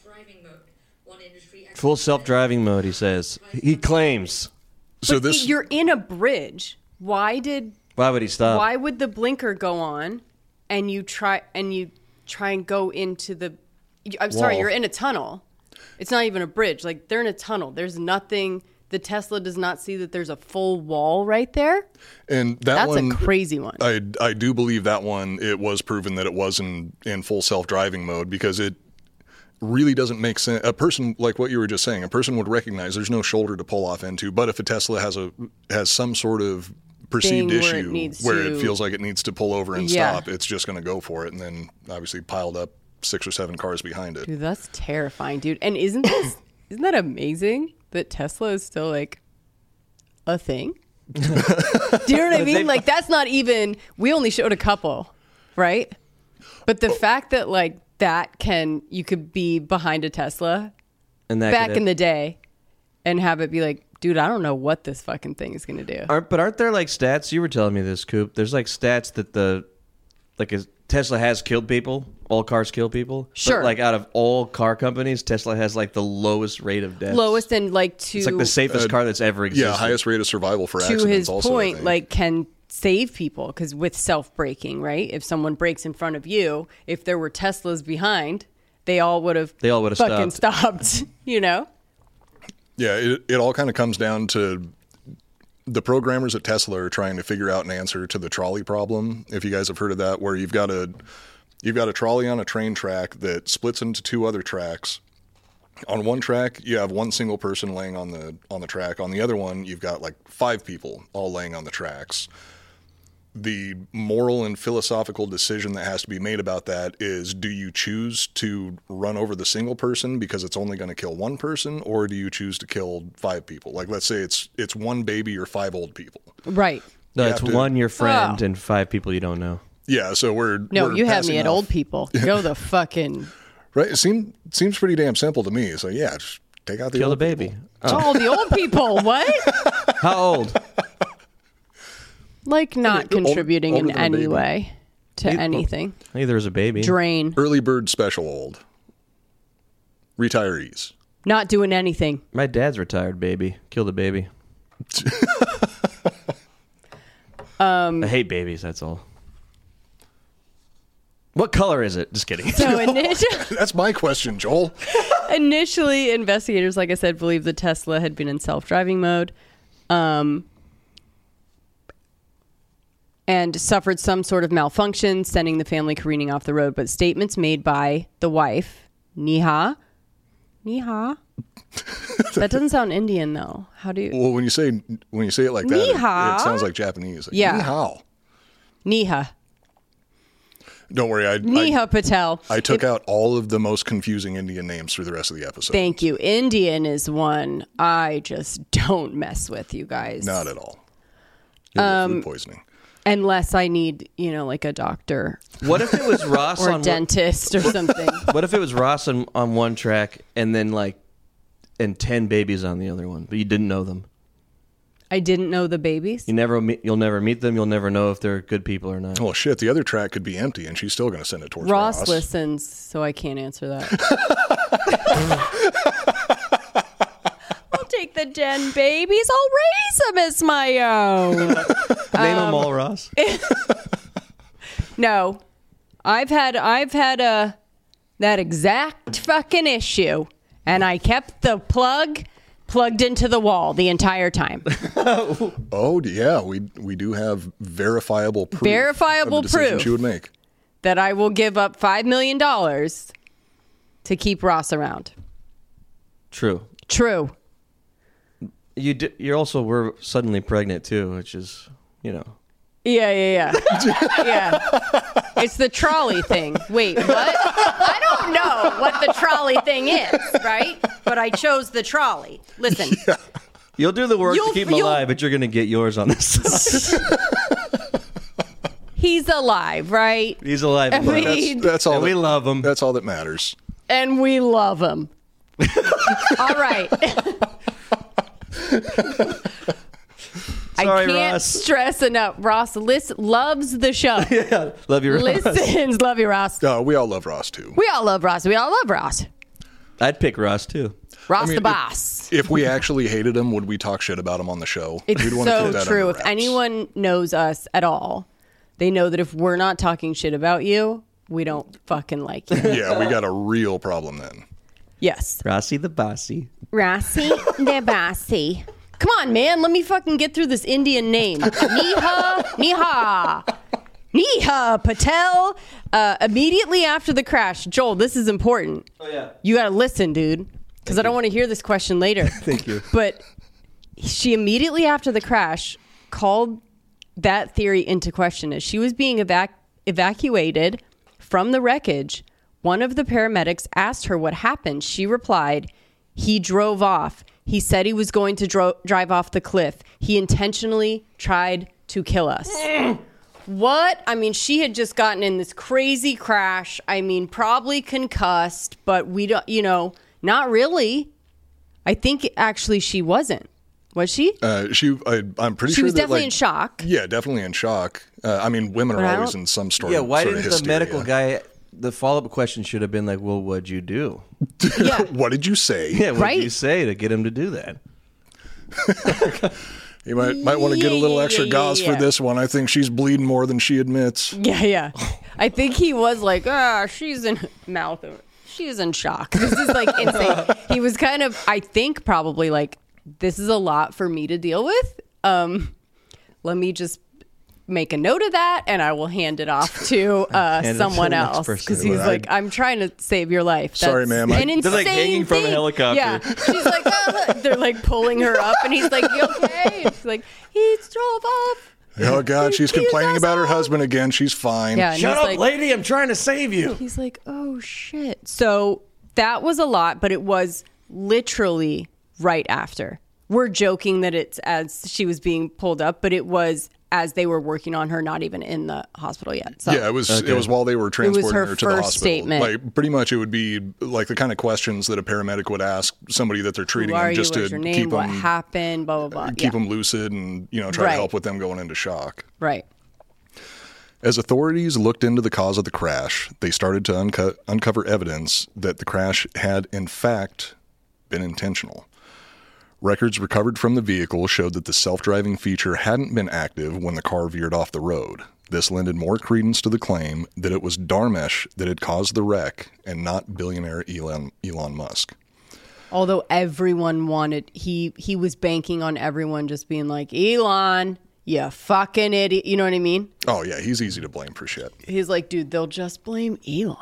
Full self-driving mode, he says. He claims. But you're in a bridge. Why would he stop? Why would the blinker go on? And you try and go into the. I'm sorry, you're in a tunnel. It's not even a bridge. Like, they're in a tunnel. There's nothing. The Tesla does not see that there's a full wall right there. And that's a crazy one. I do believe that one. It was proven that it was in full self-driving mode, because it really doesn't make sense. A person, like what you were just saying, a person would recognize there's no shoulder to pull off into. But if a Tesla has some sort of perceived issue where it feels like it needs to pull over and stop, it's just going to go for it, and then obviously piled up 6 or 7 cars behind it. Dude, that's terrifying, dude. And isn't that amazing that Tesla is still like a thing? Do you know what I mean? Like, that's not even. We only showed a couple, right? But the fact that like you could be behind a Tesla and back in the day and have it be like, dude, I don't know what this fucking thing is going to do. Aren't there like stats? You were telling me this, Coop. There's like stats that a Tesla has killed people. All cars kill people. Sure. But like out of all car companies, Tesla has like the lowest rate of deaths. Lowest and like it's like the safest car that's ever existed. Yeah, highest rate of survival for accidents. To his also, point, like can save people because with self-braking, right? If someone brakes in front of you, if there were Teslas behind, they all would have fucking stopped. You know. Yeah, it all kind of comes down to the programmers at Tesla are trying to figure out an answer to the trolley problem. If you guys have heard of that, where you've got a trolley on a train track that splits into 2 other tracks. On one track, you have one single person laying on the track. On the other one, you've got like 5 people all laying on the tracks. the moral and philosophical decision that has to be made about that is, do you choose to run over the single person because it's only going to kill one person, or do you choose to kill 5 people? Like, let's say it's 1 baby or 5 old people. Right. No, it's 1 your friend and 5 people you don't know. Yeah, so we're you have me at off. old people. Go the fucking... Right, it seems pretty damn simple to me. So yeah, just take out the kill old the baby. People. Oh, the old people. What? How old? Like not contributing older in than a any baby. way to anything. Neither is a baby. Drain. Early bird special old. Retirees. Not doing anything. My dad's retired baby. Killed a baby. I hate babies, that's all. What color is it? Just kidding. So that's my question, Joel. Initially, investigators, like I said, believed the Tesla had been in self-driving mode and suffered some sort of malfunction, sending the family careening off the road. But statements made by the wife, Neha, that doesn't sound Indian, though. How do you... Well, when you say it like that, Neha. it sounds like Japanese. Like, Yeah. Ni hao. Neha. Don't worry. Neha Patel. I took out all of the most confusing Indian names for the rest of the episode. Thank you. Indian is one I just don't mess with, you guys. Not at all. You'll get food poisoning. Unless I need, like a doctor. What if it was Ross or on a dentist or something? What if it was Ross on one track and then and 10 babies on the other one, but you didn't know them? I didn't know the babies. You'll never meet them. You'll never know if they're good people or not. Oh shit! The other track could be empty, and she's still going to send it towards Ross listens, so I can't answer that. I'll take the 10 babies. I'll raise them as my own. Name them all, Ross. No, I've had that exact fucking issue, and I kept the plugged into the wall the entire time. Oh yeah, we do have verifiable proof. Verifiable of the decision proof she would make. That I will give up $5 million to keep Ross around. True. You also were suddenly pregnant too, which is, Yeah. Yeah. It's the trolley thing. Wait, what? I don't know what the trolley thing is, right? But I chose the trolley. Listen. Yeah. You'll do the work to keep him alive, but you're going to get yours on this. He's alive, right? He's alive. That's all. We love him. That's all that matters. And we love him. All right. Sorry, I can't Ross. stress enough. Ross loves the show. Yeah, love you, Ross. Listens, love you, Ross. No, we all love Ross too. We all love Ross. I'd pick Ross too. Ross the boss. If we actually hated him, would we talk shit about him on the show? It's We'd want to so keep that true. under If wraps. anyone knows us at all, they know that if we're not talking shit about you, we don't fucking like you. Yeah, we got a real problem then. Yes. Rossi the bossy. Rossi the bossy. Come on, man. Let me fucking get through this Indian name. Neha Patel. Immediately after the crash, Joel, this is important. Oh, yeah. You got to listen, dude, because I don't want to hear this question later. Thank you. But she immediately after the crash called that theory into question. As she was being evacuated from the wreckage, one of the paramedics asked her what happened. She replied, "He drove off. He said he was going to drive off the cliff. He intentionally tried to kill us." What? I mean, she had just gotten in this crazy crash. I mean, probably concussed, but we don't, not really. I think actually she wasn't. Was she? I'm pretty sure she was that, definitely in shock. Yeah, definitely in shock. I mean, women are always in some sort of why sort didn't of the hysteria. medical guy? The follow-up question should have been like, "Well, what'd you do? Yeah. What did you say? Yeah, what did you say to get him to do that?" You might want to get a little extra gauze for this one. I think she's bleeding more than she admits. Yeah. I think he was like, she's in mouth. She's in shock. This is like insane. He was kind of, I think, probably like, this is a lot for me to deal with. Let me just make a note of that, and I will hand it off to someone else, because he's like, I'm trying to save your life. That's sorry, ma'am. An insane They're like hanging from a thing. helicopter. Yeah, she's like, they're like pulling her up, and he's like, "You okay?" And she's like, "He drove off Oh, God, she's complaining about her husband again. She's fine. Yeah, Shut up, lady. I'm trying to save you. He's like, oh, shit. So that was a lot, but it was literally right after. We're joking that it's as she was being pulled up, but it was as they were working on her, not even in the hospital yet. So. Yeah, it was while they were transporting her to the hospital. Statement. Like, pretty much it would be like the kind of questions that a paramedic would ask somebody that they're treating, Who are just you? to What's your name? keep What them happened, blah, blah, blah. keep them lucid and try to help with them going into shock. Right. As authorities looked into the cause of the crash, they started to uncover evidence that the crash had, in fact, been intentional. Records recovered from the vehicle showed that the self-driving feature hadn't been active when the car veered off the road. This lended more credence to the claim that it was Dharmesh that had caused the wreck and not billionaire Elon Musk. Although everyone wanted, he was banking on everyone just being like, Elon, you fucking idiot. You know what I mean? Oh, yeah, he's easy to blame for shit. He's like, dude, they'll just blame Elon.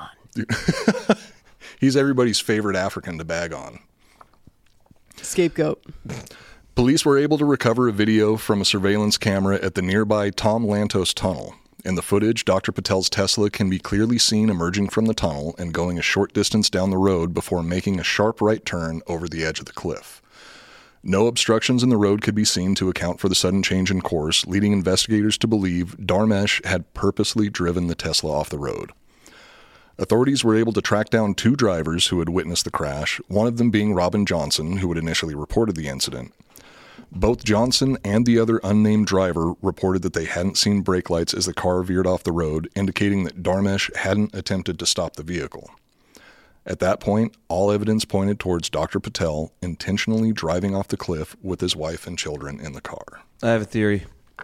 He's everybody's favorite African to bag on. Scapegoat. Police were able to recover a video from a surveillance camera at the nearby Tom Lantos tunnel. In the footage, Dr. Patel's Tesla can be clearly seen emerging from the tunnel and going a short distance down the road before making a sharp right turn over the edge of the cliff. No obstructions in the road could be seen to account for the sudden change in course, leading investigators to believe Dharmesh had purposely driven the Tesla off the road. Authorities were able to track down 2 drivers who had witnessed the crash, one of them being Robin Johnson, who had initially reported the incident. Both Johnson and the other unnamed driver reported that they hadn't seen brake lights as the car veered off the road, indicating that Dharmesh hadn't attempted to stop the vehicle. At that point, all evidence pointed towards Dr. Patel intentionally driving off the cliff with his wife and children in the car. I have a theory.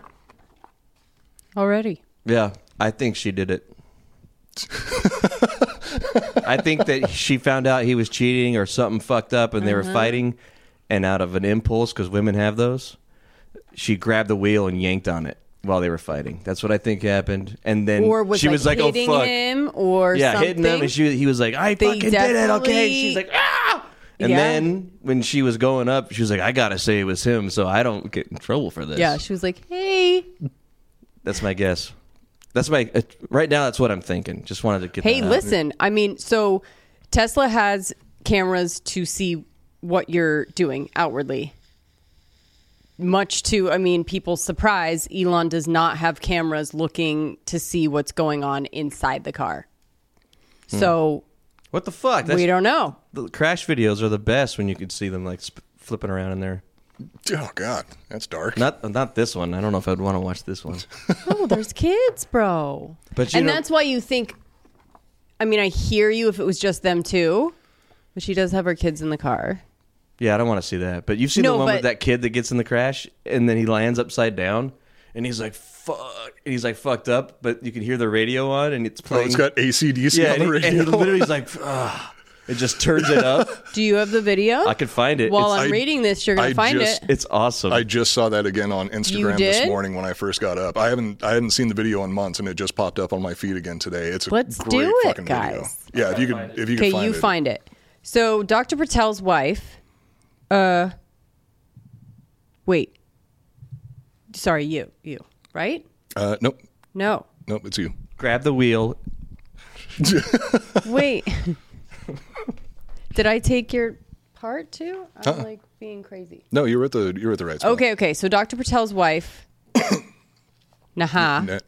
Already? Yeah, I think she did it. I think that she found out he was cheating or something fucked up and they were fighting, and out of an impulse, because women have those, she grabbed the wheel and yanked on it while they were fighting. That's what I think happened. And then she was like, hitting oh fuck him or yeah, something. hitting him, and he was like, I fucking did it, okay? She's like, ah! And then when she was going up, she was like, I gotta say it was him so I don't get in trouble for this. Yeah, she was like, hey. That's my guess. That's my right now. That's what I'm thinking. Just wanted to get. Hey, that listen. I mean, so Tesla has cameras to see what you're doing outwardly. Much to, I mean, people's surprise, Elon does not have cameras looking to see what's going on inside the car. So, what the fuck? We don't know. The crash videos are the best when you can see them like flipping around in there. Oh God, that's dark. Not this one. I don't know if I'd want to watch this one. Oh, there's kids, bro. But that's why you think. I mean, I hear you if it was just them two, but she does have her kids in the car. Yeah, I don't want to see that. But you've seen the one with that kid that gets in the crash and then he lands upside down and he's like, fuck. And he's like fucked up, but you can hear the radio on and it's playing. Oh, it's got AC/DC on the radio. And he literally is like, it just turns it up. Do you have the video? I could find it. While I'm reading this, you're going to find it. It's awesome. I just saw that again on Instagram this morning when I first got up. I hadn't seen the video in months, and it just popped up on my feed again today. It's a great fucking video. Yeah, if you could find it. Okay, you find it. So Dr. Patel's wife. Wait. Sorry, you, right? Nope. No. Nope, it's you. Grab the wheel. Wait. Did I take your part too? I'm like being crazy. No, you were at the right spot. Okay. So Dr. Patel's wife, Neha.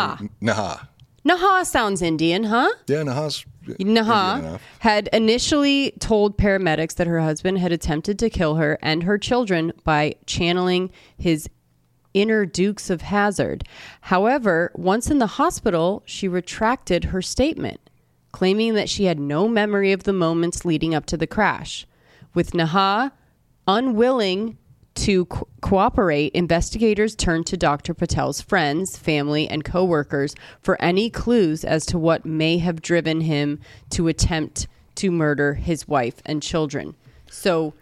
Neha sounds Indian, huh? Yeah, Neha had initially told paramedics that her husband had attempted to kill her and her children by channeling his inner Dukes of Hazzard. However, once in the hospital, she retracted her statement, claiming that she had no memory of the moments leading up to the crash. With Neha unwilling to cooperate, investigators turned to Dr. Patel's friends, family, and co-workers for any clues as to what may have driven him to attempt to murder his wife and children. So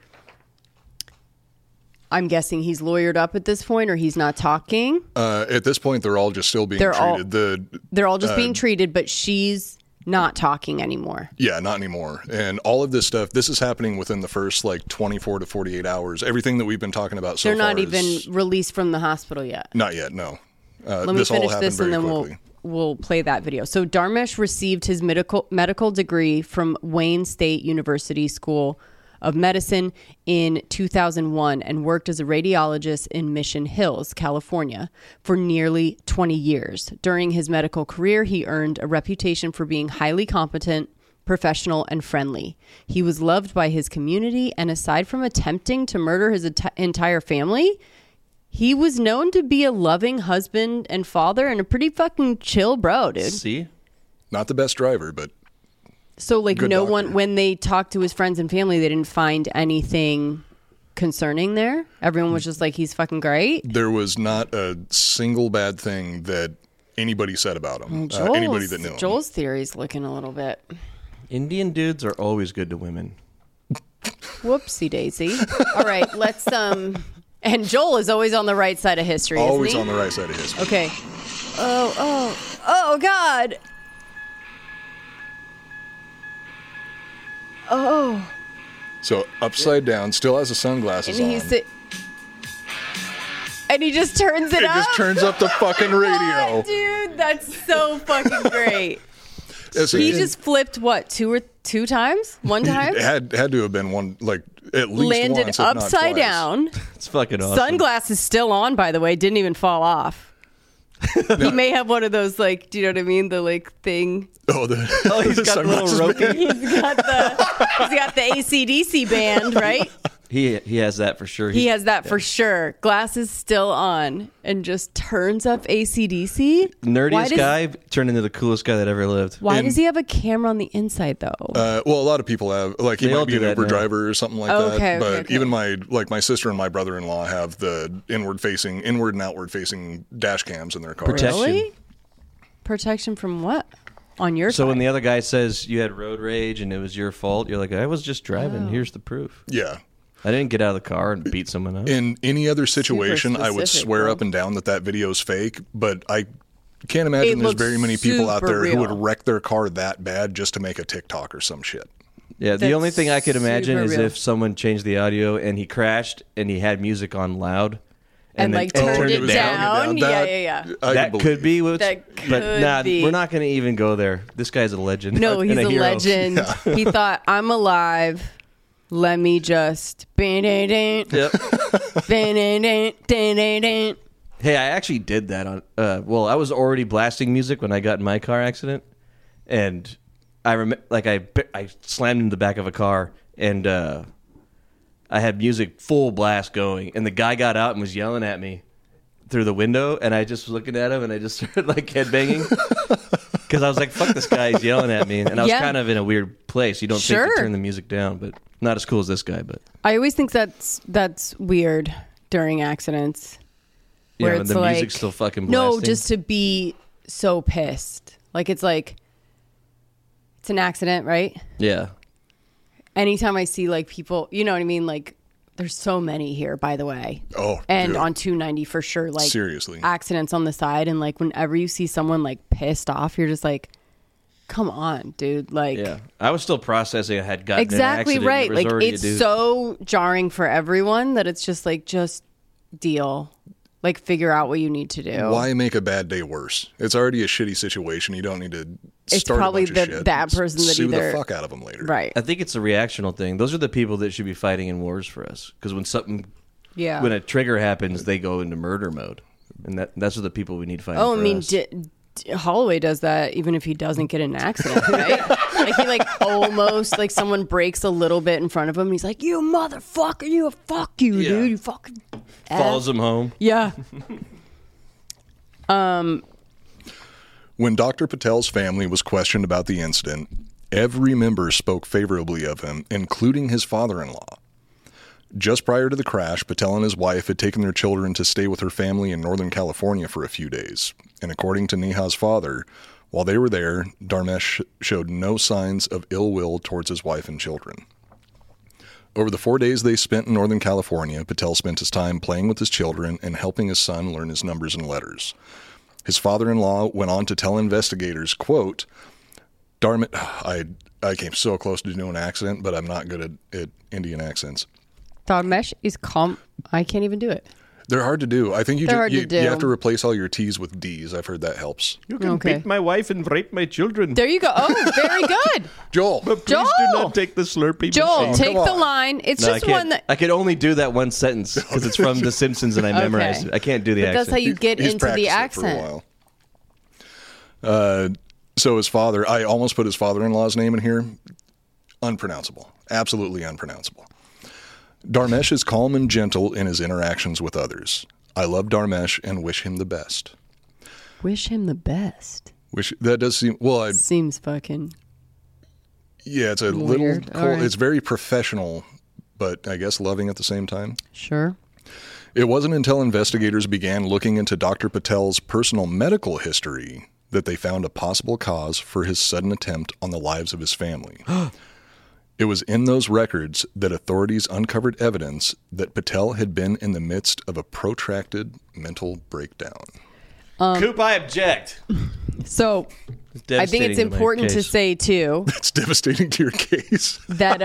I'm guessing he's lawyered up at this point, or he's not talking. At this point, they're all just still being treated. They're all just being treated, but she's not talking anymore. Yeah, not anymore. And all of this stuff, this is happening within the first 24 to 48 hours. Everything that we've been talking about so far. They're not even released from the hospital yet. Not yet, no. Let me finish this and then we'll play that video. So Dharmesh received his medical degree from Wayne State University School of Medicine in 2001 and worked as a radiologist in Mission Hills, California for nearly 20 years. During his medical career, he earned a reputation for being highly competent, professional, and friendly. He was loved by his community, and aside from attempting to murder his entire family, he was known to be a loving husband and father and a pretty fucking chill bro, dude. See? Not the best driver, but so like good no doctor. one, when they talked to his friends and family, they didn't find anything concerning there. Everyone was just like, he's fucking great. There was not a single bad thing that anybody said about him. Anybody that knew him. Joel's theory's looking a little bit. Indian dudes are always good to women. Whoopsie daisy. All right, let's and Joel is always on the right side of history. Always isn't he? on the right side of history. Okay. Oh God. Oh. So upside down, still has the sunglasses on. And he just turns it up. It just turns up the fucking radio. God, dude, that's so fucking great. He just flipped what, two times? One time? It had to have been one, like at least landed once, if upside not twice. down. It's fucking awesome. Sunglasses still on, by the way. Didn't even fall off. He may have one of those, like, do you know what I mean? The like thing. Oh, he's got the little ropey. He's got the AC/DC band, right? He has that for sure. He has that for sure. Glasses still on and just turns up AC/DC. Nerdiest guy turned into the coolest guy that ever lived. Why does he have a camera on the inside though? Well, a lot of people have, like, he might be an Uber driver or something like that. But even my sister and my brother-in-law have the inward and outward facing dash cams in their cars. Protection. Really? Protection from what? On your So side? when the other guy says you had road rage and it was your fault, you're like, I was just driving. Here's the proof. Yeah. I didn't get out of the car and beat someone up. In any other situation, I would swear up and down that video's fake, but I can't imagine there's very many people out there who would wreck their car that bad just to make a TikTok or some shit. Yeah, the only thing I could imagine is if someone changed the audio and he crashed and he had music on loud. And like turned it down. Yeah. That could be what's... That could but be. We're not going to even go there. This guy's a legend. No, he's a hero. legend. Yeah. He thought, I'm alive. Let me just... Yep. Hey, I actually did that on... well, I was already blasting music when I got in my car accident. And I remember... Like, I slammed into the back of a car and... I had music full blast going, and the guy got out and was yelling at me through the window, and I just was looking at him, and I just started like headbanging because I was like, "Fuck, this guy, he's yelling at me," and I was kind of in a weird place. You don't think to turn the music down, but not as cool as this guy. But I always think that's weird during accidents, where when it's the like music's still fucking blasting. No, just to be so pissed, like it's an accident, right? Yeah. Anytime I see like people, you know what I mean? Like there's so many here, by the way. Oh, and on 290 for sure. Like seriously, accidents on the side. And like whenever you see someone like pissed off, you're just like, come on, dude. Like, yeah, I was still processing. I had gotten exactly in an right. Like it's so jarring for everyone that it's just like, just deal. Like, figure out what you need to do. Why make a bad day worse? It's already a shitty situation. You don't need to it's start probably a bunch of shit. That person that sue either the fuck out of them later. Right. I think it's a reactional thing. Those are the people that should be fighting in wars for us. Because when a trigger happens, they go into murder mode, and that's what the people we need fighting. Oh, for I mean, us. Holloway does that even if he doesn't get in an accident, right? Like he almost someone breaks a little bit in front of him, and he's like, "You motherfucker, fuck you, dude, you fucking." Follows him home. Yeah. When Dr. Patel's family was questioned about the incident, every member spoke favorably of him, including his father-in-law. Just prior to the crash, Patel and his wife had taken their children to stay with her family in Northern California for a few days. And according to Neha's father, while they were there, Dharmesh showed no signs of ill will towards his wife and children. Over the 4 days they spent in Northern California, Patel spent his time playing with his children and helping his son learn his numbers and letters. His father-in-law went on to tell investigators, quote, I came so close to doing an accent, but I'm not good at Indian accents. Dharmesh is calm. I can't even do it. They're hard to do. I think you have to replace all your T's with D's. I've heard that helps. You can beat my wife and rape my children. There you go. Oh, very good. Joel. But please do not take the Slurpee Joel, machine. take the line. It's just one that... I can only do that one sentence because it's from The Simpsons and I memorized it. I can't do the accent. That's how you get into the accent. For a while. So his father, I almost put his father-in-law's name in here. Unpronounceable. Absolutely unpronounceable. Dharmesh is calm and gentle in his interactions with others. I love Dharmesh and wish him the best. Wish him the best. That does seem... Well, seems fucking... Yeah, it's a weird. little cold. Right. It's very professional, but I guess loving at the same time. Sure. It wasn't until investigators began looking into Dr. Patel's personal medical history that they found a possible cause for his sudden attempt on the lives of his family. It was in those records that authorities uncovered evidence that Patel had been in the midst of a protracted mental breakdown. Coop, I object. So, I think it's important to say, too... That's devastating to your case. that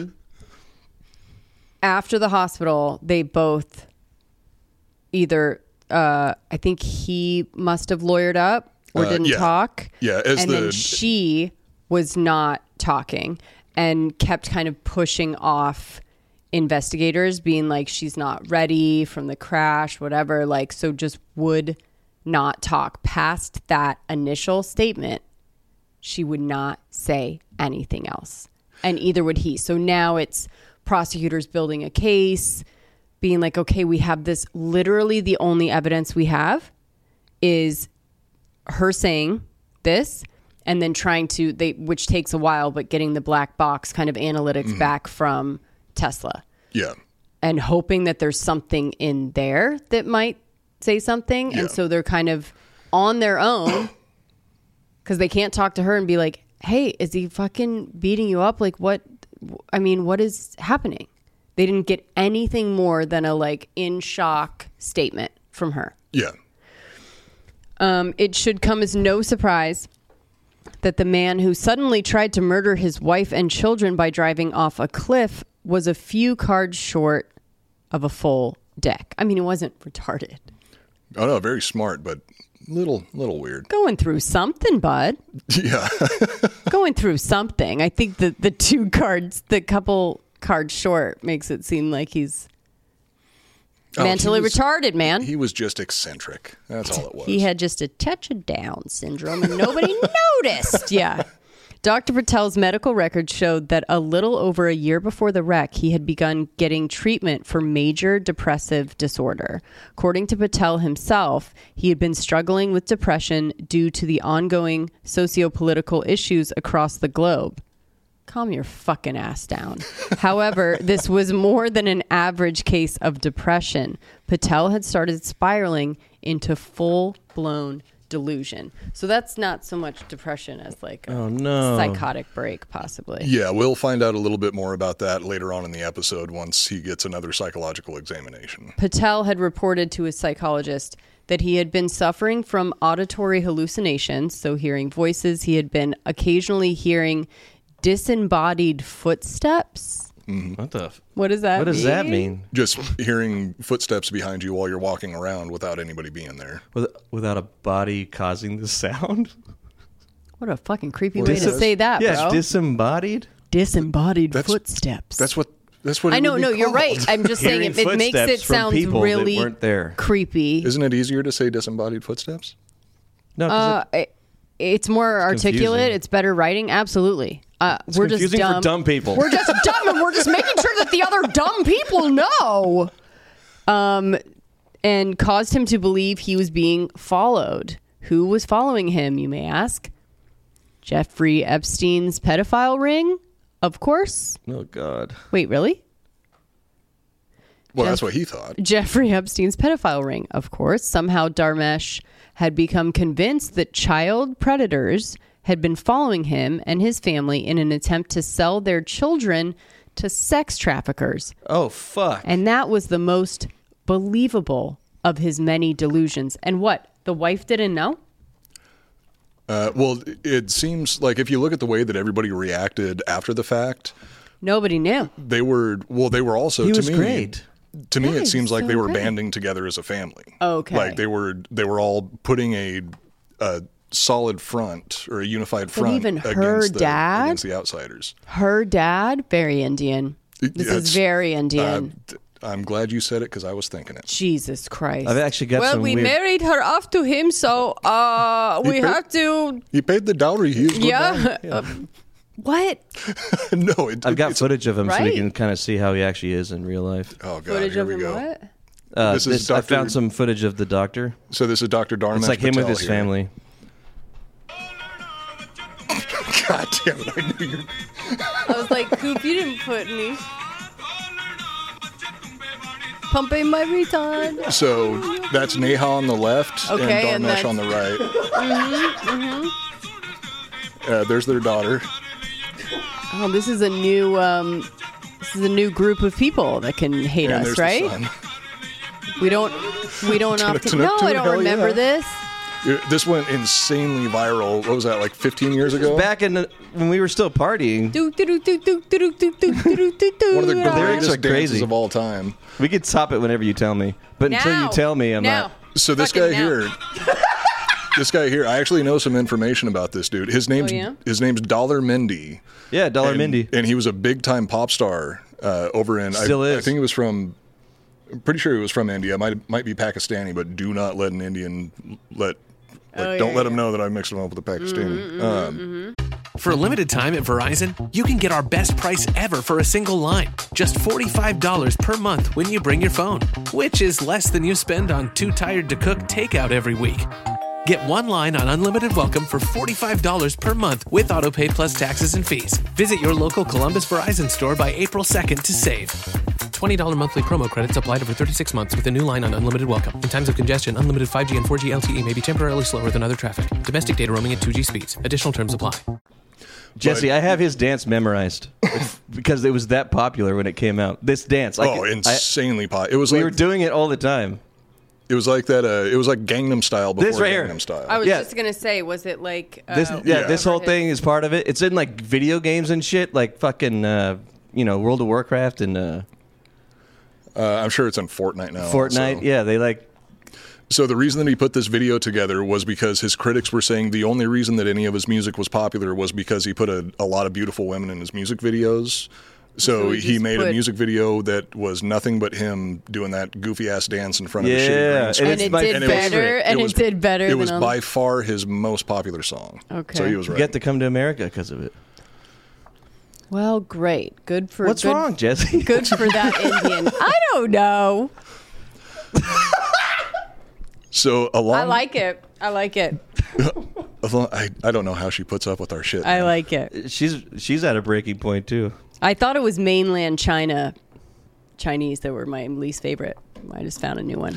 after the hospital, they both either... I think he must have lawyered up or didn't talk. Yeah, then she was not talking and kept kind of pushing off investigators, being like, she's not ready from the crash, whatever. Like, so just would not talk. Past that initial statement, she would not say anything else. And either would he. So now it's prosecutors building a case, being like, okay, we have this. Literally the only evidence we have is her saying this. And then trying to, which takes a while, but getting the black box kind of analytics back from Tesla. Yeah. And hoping that there's something in there that might say something. Yeah. And so they're kind of on their own because they can't talk to her and be like, hey, is he fucking beating you up? Like, what is happening? They didn't get anything more than a like in shock statement from her. Yeah. It should come as no surprise that the man who suddenly tried to murder his wife and children by driving off a cliff was a few cards short of a full deck. I mean, it wasn't retarded. Oh, no, very smart, but little weird. Going through something, bud. Yeah. Going through something. I think that the couple cards short makes it seem like he's mentally retarded, man. He was just eccentric. That's all it was. He had just a touch of Down syndrome and nobody noticed. Yeah. Dr. Patel's medical records showed that a little over a year before the wreck, he had begun getting treatment for major depressive disorder. According to Patel himself, he had been struggling with depression due to the ongoing socio-political issues across the globe. Calm your fucking ass down. However, this was more than an average case of depression. Patel had started spiraling into full-blown delusion. So that's not so much depression as like a psychotic break, possibly. Yeah, we'll find out a little bit more about that later on in the episode once he gets another psychological examination. Patel had reported to his psychologist that he had been suffering from auditory hallucinations, so hearing voices. He had been occasionally hearing disembodied footsteps. Mm-hmm. What does that mean? What does that mean? Just hearing footsteps behind you while you're walking around without anybody being there. Without a body causing the sound? What a fucking creepy way to say that, bro. Yes, disembodied? Disembodied footsteps. That's what I know. No, you're right. I'm just saying it makes it sound really creepy. Isn't it easier to say disembodied footsteps? No, it's more articulate. Confusing. It's better writing. Absolutely. We're just dumb. For dumb people. We're just dumb, and we're just making sure that the other dumb people know. And caused him to believe he was being followed. Who was following him, you may ask? Jeffrey Epstein's pedophile ring? Of course. Oh, God. Wait, really? Well, that's what he thought. Jeffrey Epstein's pedophile ring, of course. Somehow Dharmesh had become convinced that child predators had been following him and his family in an attempt to sell their children to sex traffickers. Oh, fuck. And that was the most believable of his many delusions. And what? The wife didn't know? Well, it seems like if you look at the way that everybody reacted after the fact, nobody knew. They were also, he to was me, great. To me, it seems like they were banding together as a family. Okay. Like they were all putting a solid front or a unified front even her against dad? against the outsiders. Her dad, very Indian. This is very Indian. I'm glad you said it because I was thinking it. Jesus Christ. I've actually got some we weird... married her off to him, so have to... He paid the dowry. What? No, I've got footage of him so we Right. can kind of see how he actually is in real life. Oh, God, Footage here of we him go. what? I found some footage of the doctor. So this is Dr. Dharmesh It's like him with Patel his here. family. God damn it, I knew you. I was like, Coop, you didn't put any. Pumping my retard. So that's Neha on the left Okay, and Dharmesh on the right. There's their daughter. Oh, this is a new group of people that can hate And us, there's the right? son. We don't often. No, I don't Hell remember yeah. this. This went insanely viral. What was that, like 15 years ago? Back when we were still partying. One One of the Lyrics greatest are crazy. dances of all time. We could stop it whenever you tell me. But until you tell me, I'm not. So this guy here, I actually know some information about this dude. His name's Dollar Mindy. Yeah, Dollar Mindy. And he was a big time pop star over in. Still is. I think he was from. I'm pretty sure he was from India. Might be Pakistani, but do not let an Indian don't let him know that I mixed him up with a Pakistani. For a limited time at Verizon, you can get our best price ever for a single line. Just $45 per month when you bring your phone, which is less than you spend on Too Tired to Cook takeout every week. Get one line on Unlimited Welcome for $45 per month with AutoPay plus taxes and fees. Visit your local Columbus Verizon store by April 2nd to save. $20 monthly promo credits applied over 36 months with a new line on Unlimited Welcome. In times of congestion, unlimited 5G and 4G LTE may be temporarily slower than other traffic. Domestic data roaming at 2G speeds. Additional terms apply. Jesse, I have his dance memorized because it was that popular when it came out. This dance. Insanely popular. It was we were doing it all the time. It was like that. It was like Gangnam Style before This right Gangnam here. Style. I was just gonna say, was it like this whole thing is part of it. It's in like video games and shit, like fucking World of Warcraft and I'm sure it's in Fortnite now. Fortnite, also. yeah, they like. So the reason that he put this video together was because his critics were saying the only reason that any of his music was popular was because he put a lot of beautiful women in his music videos. So he made a music video that was nothing but him doing that goofy ass dance in front of a shitty green screen. And it did better. It was by far his most popular song. Okay, so he was right. You get to come to America because of it. Well, great. Good for. What's wrong, Jesse? Good for that Indian. I don't know. So along, I like it. I don't know how she puts up with our shit. I like it. She's at a breaking point too. I thought it was mainland Chinese that were my least favorite. I just found a new one.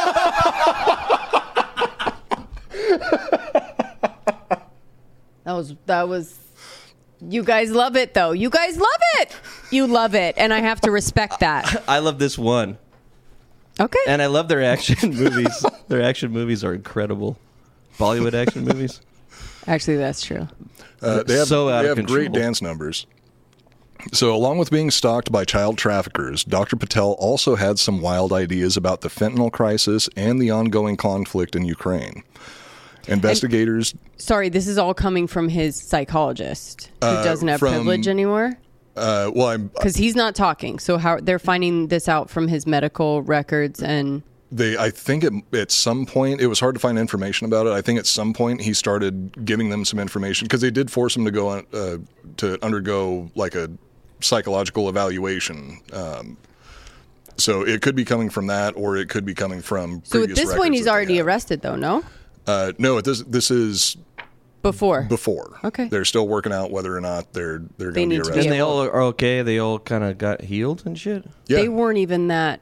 That was. You guys love it though. You guys love it. You love it, and I have to respect that. I love this one. Okay. And I love their action movies. Their action movies are incredible. Bollywood action movies. Actually, that's true. They have great dance numbers. So along with being stalked by child traffickers, Dr. Patel also had some wild ideas about the fentanyl crisis and the ongoing conflict in Ukraine. Investigators... Sorry, this is all coming from his psychologist who doesn't have privilege anymore? Because he's not talking. So how they're finding this out from his medical records and... I think at some point, it was hard to find information about it. I think at some point he started giving them some information because they did force him to go to undergo like a psychological evaluation. So it could be coming from that, or it could be coming from. So at this point, he's already arrested, though. No. No. This is before. Okay. They're still working out whether or not they're going to be arrested. And they all are okay. They all kind of got healed and shit. Yeah. They weren't even that.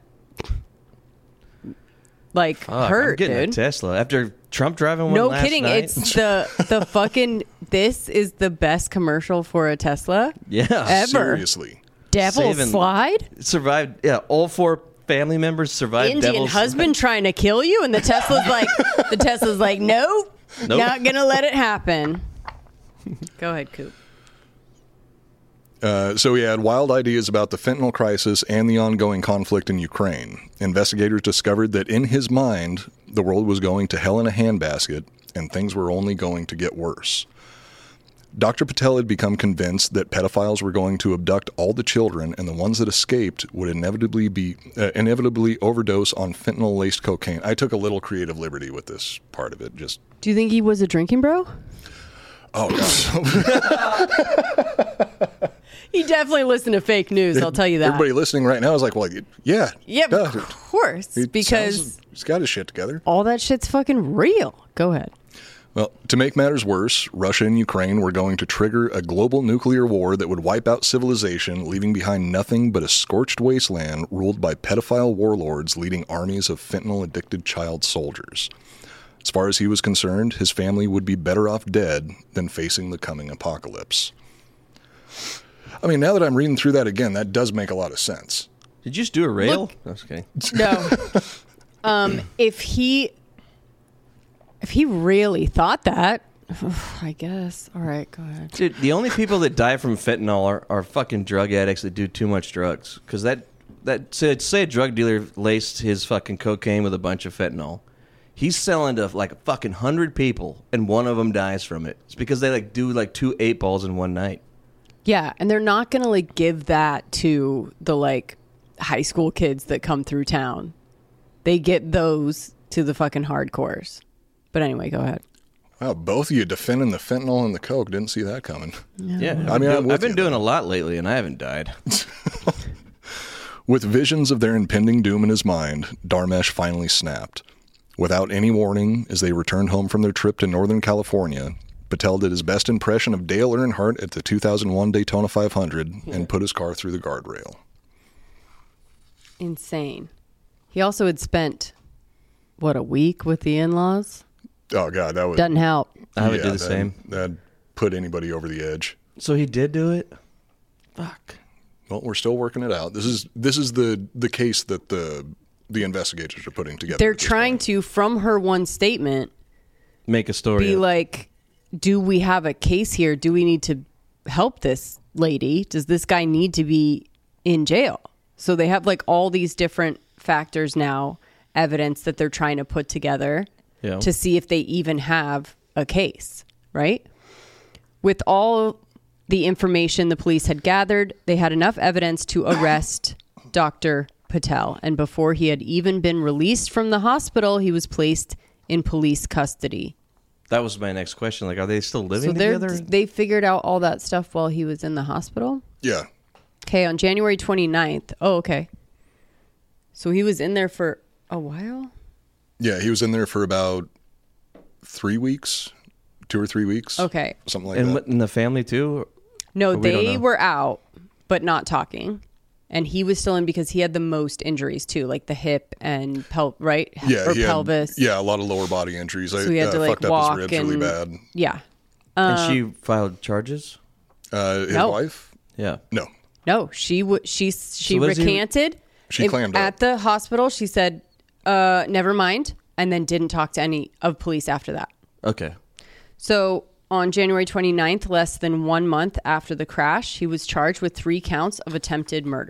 Hurt, I'm getting dude. a Tesla after Trump driving one no last kidding. night. It's the fucking. This is the best commercial for a Tesla. Yeah, ever. Seriously. Devil's Slide survived. Yeah, all 4 family members survived. Indian Devil's husband trying to kill you, and the Tesla's like, nope, not gonna let it happen. Go ahead, Coop. So he had wild ideas about the fentanyl crisis and the ongoing conflict in Ukraine. Investigators discovered that in his mind, the world was going to hell in a handbasket and things were only going to get worse. Dr. Patel had become convinced that pedophiles were going to abduct all the children, and the ones that escaped would inevitably overdose on fentanyl-laced cocaine. I took a little creative liberty with this part of it. Just. Do you think he was a drinking bro? Oh, God. He definitely listened to fake news, I'll tell you that. Everybody listening right now is like, well, yeah. Yep, of course, because he's got his shit together. All that shit's fucking real. Go ahead. Well, to make matters worse, Russia and Ukraine were going to trigger a global nuclear war that would wipe out civilization, leaving behind nothing but a scorched wasteland ruled by pedophile warlords leading armies of fentanyl-addicted child soldiers. As far as he was concerned, his family would be better off dead than facing the coming apocalypse. I mean, now that I'm reading through that again, that does make a lot of sense. Did you just do a rail? That's okay. No. If he really thought that, I guess. All right, go ahead. Dude, the only people that die from fentanyl are fucking drug addicts that do too much drugs. Because say a drug dealer laced his fucking cocaine with a bunch of fentanyl. He's selling to like a fucking 100 people, and one of them dies from it. It's because they do 2 8-balls in one night. Yeah, and they're not going to give that to the high school kids that come through town. They get those to the fucking hardcores. But anyway, go ahead. Wow, both of you defending the fentanyl and the coke. Didn't see that coming. Yeah, I've been doing a lot lately, and I haven't died. With visions of their impending doom in his mind, Dharmesh finally snapped. Without any warning, as they returned home from their trip to Northern California, Patel did his best impression of Dale Earnhardt at the 2001 Daytona 500 and put his car through the guardrail. Insane. He also had spent, a week with the in-laws? Oh, God, that was... Doesn't help. I would do the same. That'd put anybody over the edge. So he did do it? Fuck. Well, we're still working it out. This is the case that the investigators are putting together. They're trying to, from her one statement... Make a story. Be like, do we have a case here? Do we need to help this lady? Does this guy need to be in jail? So they have all these different factors now, evidence that they're trying to put together to see if they even have a case, right? With all the information the police had gathered, they had enough evidence to arrest Dr. Patel. And before he had even been released from the hospital, he was placed in police custody. That was my next question. Are they still living together? They figured out all that stuff while he was in the hospital? Yeah. Okay, on January 29th. Oh, okay. So he was in there for a while? Yeah, he was in there for about 3 weeks, 2 or 3 weeks. Okay. Something like that. And the family too? No, they were out, but not talking. And he was still in because he had the most injuries too, like the hip and right? Yeah, pelvis. A lot of lower body injuries. So he had to fucked walk up his ribs really bad. Yeah. And she filed charges? His wife? Yeah. No, she recanted. She clammed up. At the hospital, she said, never mind, and then didn't talk to any of police after that. Okay. So on January 29th, less than 1 month after the crash, he was charged with 3 counts of attempted murder.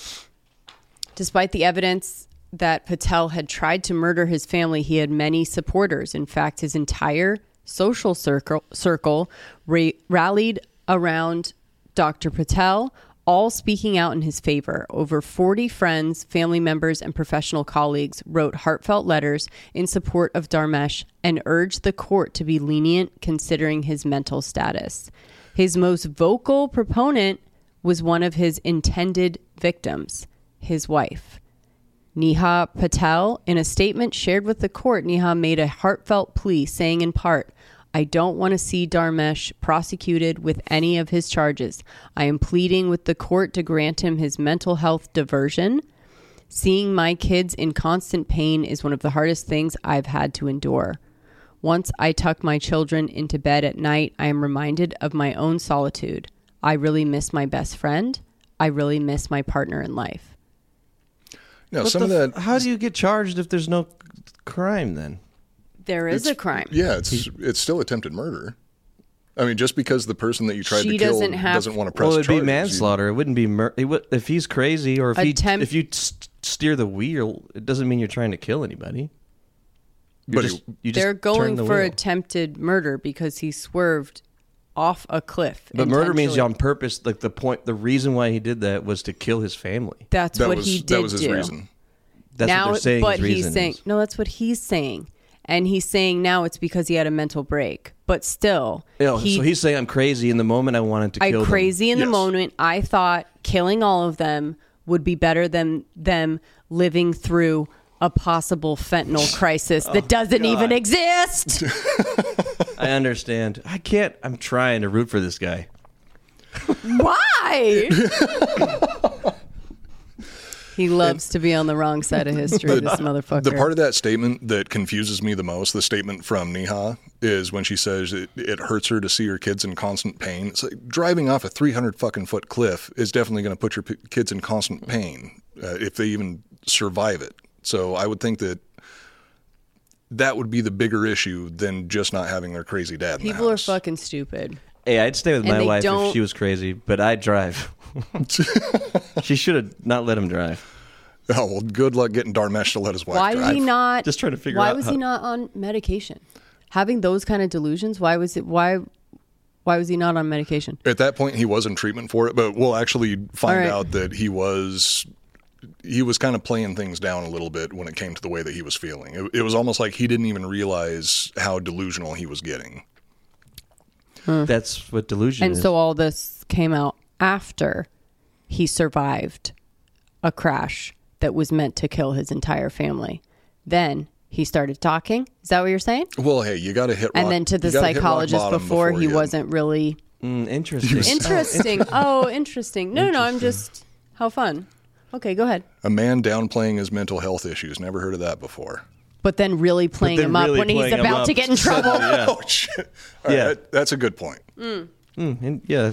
Despite the evidence that Patel had tried to murder his family, he had many supporters. In fact, his entire social circle rallied around Dr. Patel, all speaking out in his favor. Over 40 friends, family members, and professional colleagues wrote heartfelt letters in support of Dharmesh and urged the court to be lenient considering his mental status. His most vocal proponent was one of his intended victims, his wife. Neha Patel, in a statement shared with the court, Neha made a heartfelt plea saying in part, "I don't want to see Dharmesh prosecuted with any of his charges. I am pleading with the court to grant him his mental health diversion. Seeing my kids in constant pain is one of the hardest things I've had to endure. Once I tuck my children into bed at night, I am reminded of my own solitude. I really miss my best friend. I really miss my partner in life." No, how do you get charged if there's no crime then? There is a crime. Yeah, it's still attempted murder. I mean, just because the person that you tried to kill doesn't want to press charges. Well, it'd be manslaughter. It wouldn't be if he's crazy or if you steer the wheel, it doesn't mean you're trying to kill anybody. They're going for attempted murder because he swerved off a cliff. But murder means on purpose. Like the reason why he did that was to kill his family. That's what he did. That was his reason. That's what they're saying. But he's saying no. That's what he's saying, and he's saying now it's because he had a mental break. But still, so he's saying I'm crazy in the moment. I wanted to kill them. I'm crazy in the moment. I thought killing all of them would be better than them living through a possible fentanyl crisis that doesn't even exist. I understand. I can't. I'm trying to root for this guy. Why? He loves to be on the wrong side of history, this motherfucker. The part of that statement that confuses me the most, the statement from Neha, is when she says it hurts her to see her kids in constant pain. It's like driving off a 300-fucking-foot cliff is definitely going to put your kids in constant pain if they even survive it. So I would think that would be the bigger issue than just not having their crazy dad in the house. People are fucking stupid. Hey, I'd stay with my wife if she was crazy, but I'd drive. She should have not let him drive. Oh, well, good luck getting Dharmesh to let his wife drive. Why was he not? Just trying to figure out. Why was he not on medication? Having those kind of delusions, why was he not on medication? At that point, he was in treatment for it, but we'll actually find out that he was kind of playing things down a little bit when it came to the way that he was feeling. It was almost like he didn't even realize how delusional he was getting. That's what delusion is. And so all this came out after he survived a crash that was meant to kill his entire family. Then he started talking. Is that what you're saying? Well, hey, you got to hit rock. And then to the psychologist before he wasn't really... Interesting. Interesting. Oh, interesting. No, I'm just... How fun. Okay, go ahead. A man downplaying his mental health issues. Never heard of that before. But then really playing him up when he's about to get in trouble. Oh, shit. Right, that's a good point. Yeah.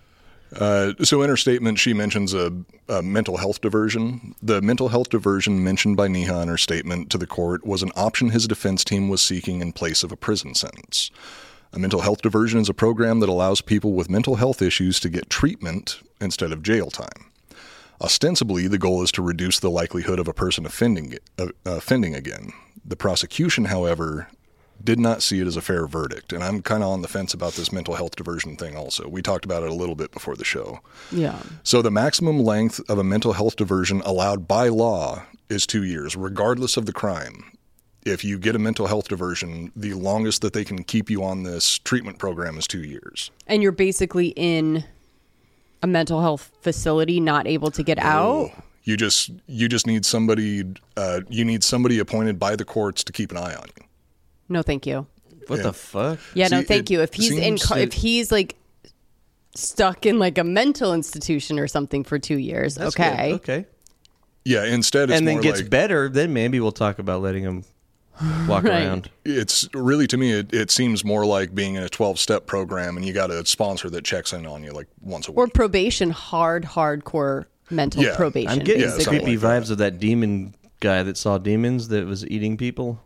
So in her statement, she mentions a mental health diversion. The mental health diversion mentioned by Neha in her statement to the court was an option his defense team was seeking in place of a prison sentence. A mental health diversion is a program that allows people with mental health issues to get treatment instead of jail time. Ostensibly, the goal is to reduce the likelihood of a person offending again. The prosecution, however, did not see it as a fair verdict. And I'm kind of on the fence about this mental health diversion thing also. We talked about it a little bit before the show. Yeah. So the maximum length of a mental health diversion allowed by law is 2 years, regardless of the crime. If you get a mental health diversion, the longest that they can keep you on this treatment program is 2 years. And you're basically in a mental health facility, not able to get out? You just need somebody, you need somebody appointed by the courts to keep an eye on you. No, thank you. What the fuck? Yeah, no, thank you. If he's like stuck in like a mental institution or something for 2 years, That's okay. Good. Okay. Yeah, instead it's and then more gets like, better, then maybe we'll talk about letting him walk around. It's really, to me, it seems more like being in a 12-step program and you got a sponsor that checks in on you like once a week. Or probation, hardcore mental probation. I'm getting creepy vibes of that demon guy that saw demons that was eating people.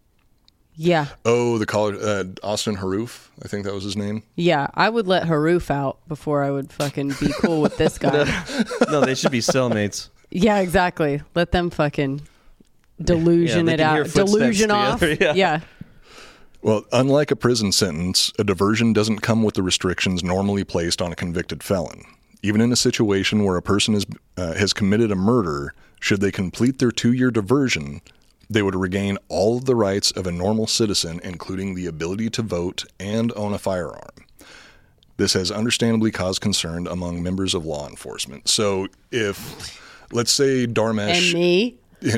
Yeah. Oh, the college, Austin Haroof, I think that was his name. Yeah, I would let Haroof out before I would fucking be cool with this guy. No, they should be cellmates. Yeah, exactly. Let them fucking delusion it out. Delusion off. Yeah. Well, unlike a prison sentence, a diversion doesn't come with the restrictions normally placed on a convicted felon. Even in a situation where a person has committed a murder, should they complete their 2-year diversion, they would regain all of the rights of a normal citizen, including the ability to vote and own a firearm. This has understandably caused concern among members of law enforcement. So if, let's say Dharmesh... And me?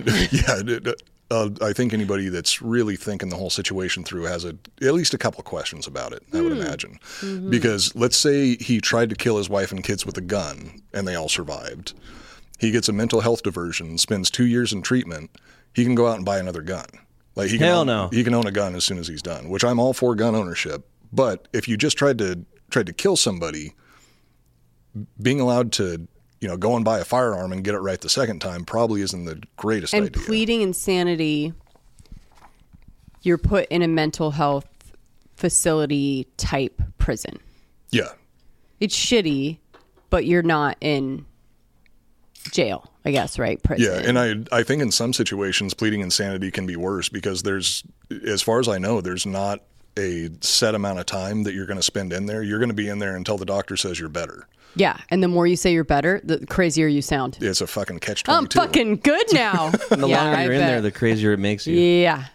I think anybody that's really thinking the whole situation through has at least a couple of questions about it, I would imagine. Mm-hmm. Because let's say he tried to kill his wife and kids with a gun, and they all survived. He gets a mental health diversion, spends 2 years in treatment. He can go out and buy another gun. Like he can own a gun as soon as he's done, which I'm all for gun ownership. But if you just tried to kill somebody, being allowed to, go and buy a firearm and get it right the second time probably isn't the greatest idea. And pleading insanity, you're put in a mental health facility type prison. Yeah. It's shitty, but you're not in jail, I guess, right? Prison. Yeah, and I think in some situations pleading insanity can be worse because there's, as far as I know, there's not a set amount of time that you're going to spend in there. You're going to be in there until the doctor says you're better. Yeah, and the more you say you're better, the crazier you sound. It's a fucking catch-22. I'm fucking good now. And the longer you're in there, the crazier it makes you. Yeah.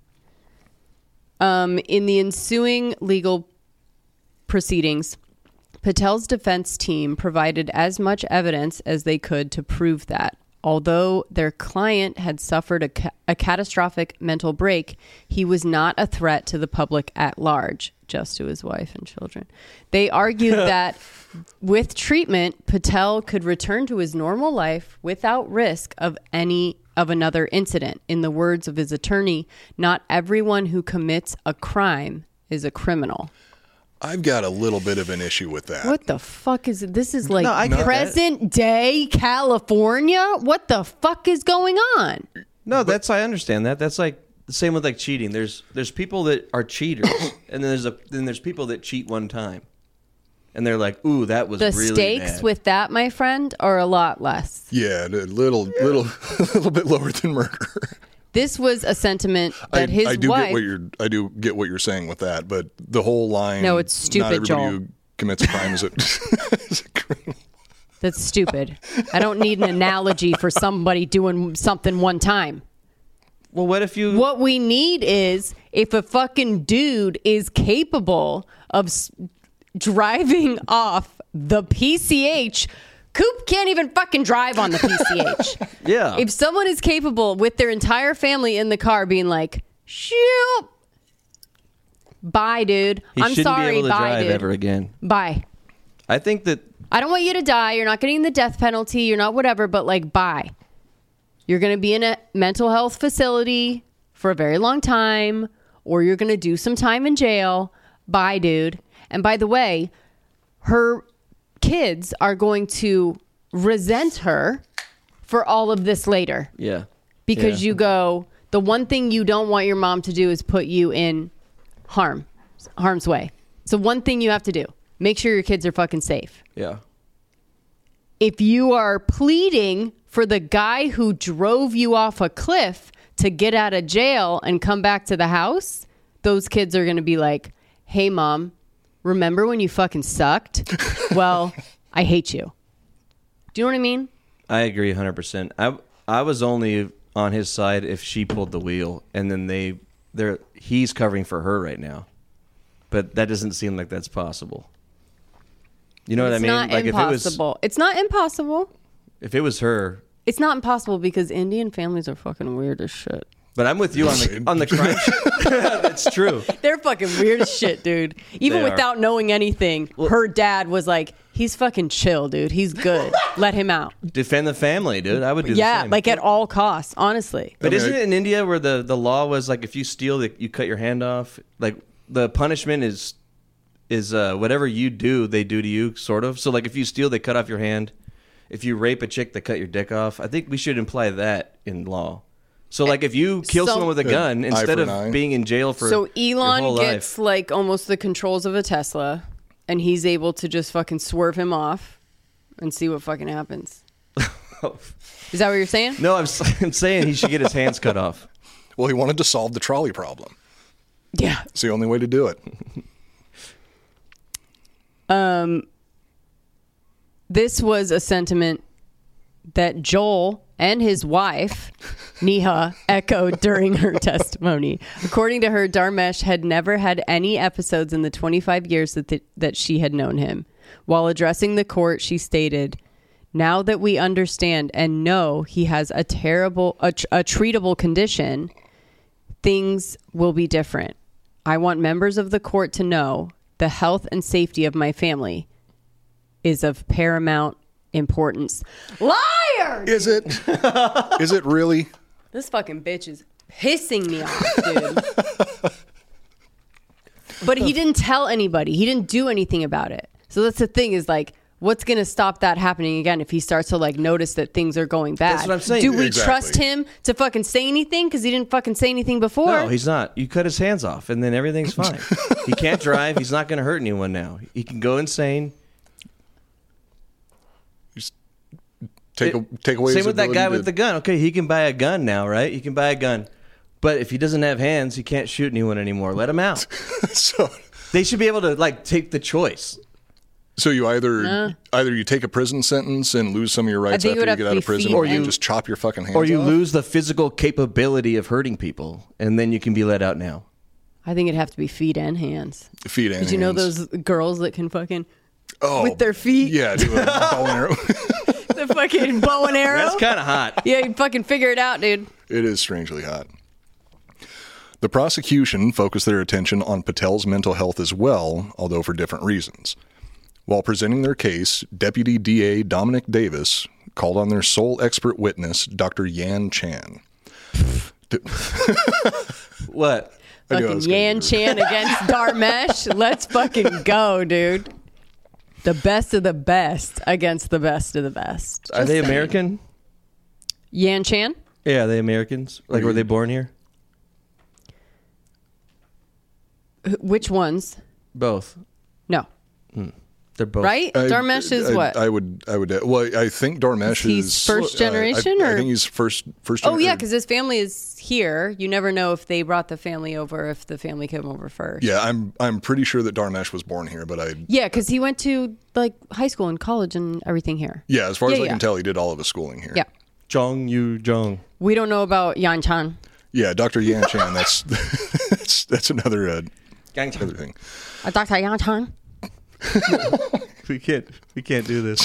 In the ensuing legal proceedings, Patel's defense team provided as much evidence as they could to prove that. Although their client had suffered a catastrophic mental break, he was not a threat to the public at large, just to his wife and children. They argued that with treatment, Patel could return to his normal life without risk of another incident. In the words of his attorney, not everyone who commits a crime is a criminal. I've got a little bit of an issue with that. What the fuck is it? This is like present day California? What the fuck is going on? No, I understand that. That's like the same with like cheating. There's people that are cheaters, and then there's people that cheat one time, and they're like, "Ooh, that was really stakes bad." With that, my friend, are a lot less. Yeah, a little bit lower than murder. This was a sentiment that I do get what you're saying with that, but the whole line. No, it's stupid, not everybody Joel. who commits a crime is a criminal. That's stupid. I don't need an analogy for somebody doing something one time. Well, What we need is if a fucking dude is capable of driving off the PCH. Coop can't even fucking drive on the PCH. Yeah. If someone is capable with their entire family in the car being like, shoot, bye, dude. I'm shouldn't sorry, be able to bye, drive dude. ever again. Bye. I think that I don't want you to die. You're not getting the death penalty. You're not whatever, but like, bye. You're going to be in a mental health facility for a very long time, or you're going to do some time in jail. Bye, dude. And by the way, her kids are going to resent her for all of this later. Yeah. Because you go, the one thing you don't want your mom to do is put you in harm's way. So one thing you have to do, make sure your kids are fucking safe. Yeah. If you are pleading for the guy who drove you off a cliff to get out of jail and come back to the house, those kids are going to be like, hey, mom, remember when you fucking sucked? Well, I hate you. Do you know what I mean? I agree 100%. I was only on his side if she pulled the wheel, and then he's covering for her right now. But that doesn't seem like that's possible. You know what I mean? It's not impossible. It's not impossible. If it was her. It's not impossible because Indian families are fucking weird as shit. But I'm with you on the crime shit. That's true. They're fucking weird as shit, dude. Even without knowing anything, her dad was like, he's fucking chill, dude. He's good. Let him out. Defend the family, dude. I would do the same. Yeah, like at all costs, honestly. But isn't it in India where the law was like if you steal, you cut your hand off? Like the punishment is whatever you do, they do to you, sort of. So like if you steal, they cut off your hand. If you rape a chick, they cut your dick off. I think we should imply that in law. So, like, if you kill someone with a gun, instead of being in jail for so Elon your whole gets, life. like, almost the controls of a Tesla, and he's able to just fucking swerve him off and see what fucking happens. Is that what you're saying? No, I'm saying he should get his hands cut off. Well, he wanted to solve the trolley problem. Yeah. It's the only way to do it. This was a sentiment that Joel and his wife, Neha, echoed during her testimony. According to her, Dharmesh had never had any episodes in the 25 years that she had known him. While addressing the court, she stated, now that we understand and know he has a treatable condition, things will be different. I want members of the court to know the health and safety of my family is of paramount importance. Liar! Is it? Is it really? This fucking bitch is pissing me off, dude. But he didn't tell anybody. He didn't do anything about it. So that's the thing is like, what's going to stop that happening again if he starts to like notice that things are going bad? That's what I'm saying. Do we trust him to fucking say anything because he didn't fucking say anything before? No, he's not. You cut his hands off and then everything's fine. He can't drive. He's not going to hurt anyone now. He can go insane. Just take away. Same with that guy with the gun. Okay, he can buy a gun now, right? He can buy a gun. But if he doesn't have hands, he can't shoot anyone anymore. Let him out. So they should be able to like take the choice. So you either you take a prison sentence and lose some of your rights after you get out of prison, or you just chop your fucking hands off. Or you lose the physical capability of hurting people, and then you can be let out now. I think it'd have to be feet and hands. Feet and hands. Did you know those girls that can fucking with their feet? Yeah, do a bow and arrow. The fucking bow and arrow. That's kind of hot. Yeah, you fucking figure it out, dude. It is strangely hot. The prosecution focused their attention on Patel's mental health as well, although for different reasons. While presenting their case, Deputy DA Dominic Davis called on their sole expert witness, Dr. Yan Chan. What? Fucking Yan Chan against Dharmesh. Let's fucking go, dude. The best of the best against the best of the best. Are they American? Yan Chan? Yeah, are they Americans? Like, were they born here? Which ones? Both. No. They're both. Right? Dharmesh is what? I would. Well, I think Dharmesh is first generation, or I think he's first. Oh yeah, because his family is here. You never know if they brought the family over, if the family came over first. Yeah, I'm pretty sure that Dharmesh was born here, but yeah, because he went to like high school and college and everything here. Yeah, as far as I can tell, he did all of his schooling here. Yeah. Zhong Yu Zhong. We don't know about Yan Chan. Yeah, Dr. Yan Chan. That's another thing. Dr. Yan Chan. We can't do this.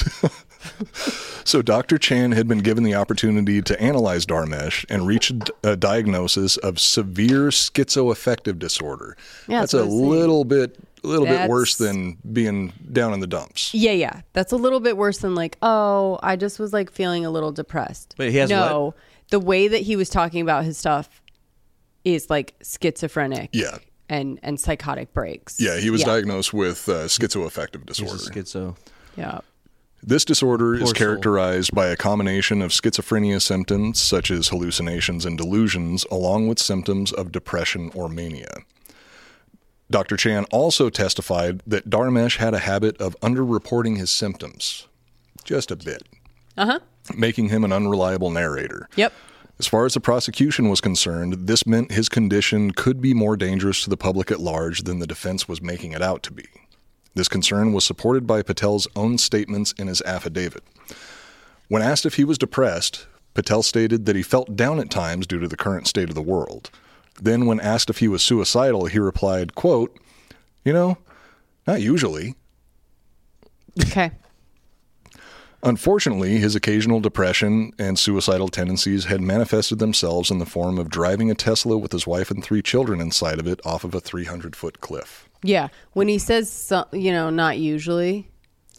So Dr. Chan had been given the opportunity to analyze Dharmesh and reach a diagnosis of severe schizoaffective disorder. Yeah, that's a little bit worse than being down in the dumps. Yeah. That's a little bit worse than like, oh, I just was like feeling a little depressed. Wait, he has what? The way that he was talking about his stuff is like schizophrenic. Yeah. And psychotic breaks. Yeah, he was diagnosed with schizoaffective disorder. He's a schizo. Yeah. This disorder is characterized by a combination of schizophrenia symptoms, such as hallucinations and delusions, along with symptoms of depression or mania. Dr. Chan also testified that Dharmesh had a habit of underreporting his symptoms. Just a bit. Making him an unreliable narrator. Yep. As far as the prosecution was concerned, this meant his condition could be more dangerous to the public at large than the defense was making it out to be. This concern was supported by Patel's own statements in his affidavit. When asked if he was depressed, Patel stated that he felt down at times due to the current state of the world. Then when asked if he was suicidal, he replied, quote, not usually. Okay. Unfortunately, his occasional depression and suicidal tendencies had manifested themselves in the form of driving a Tesla with his wife and 3 children inside of it off of a 300-foot cliff. Yeah. When he says, not usually,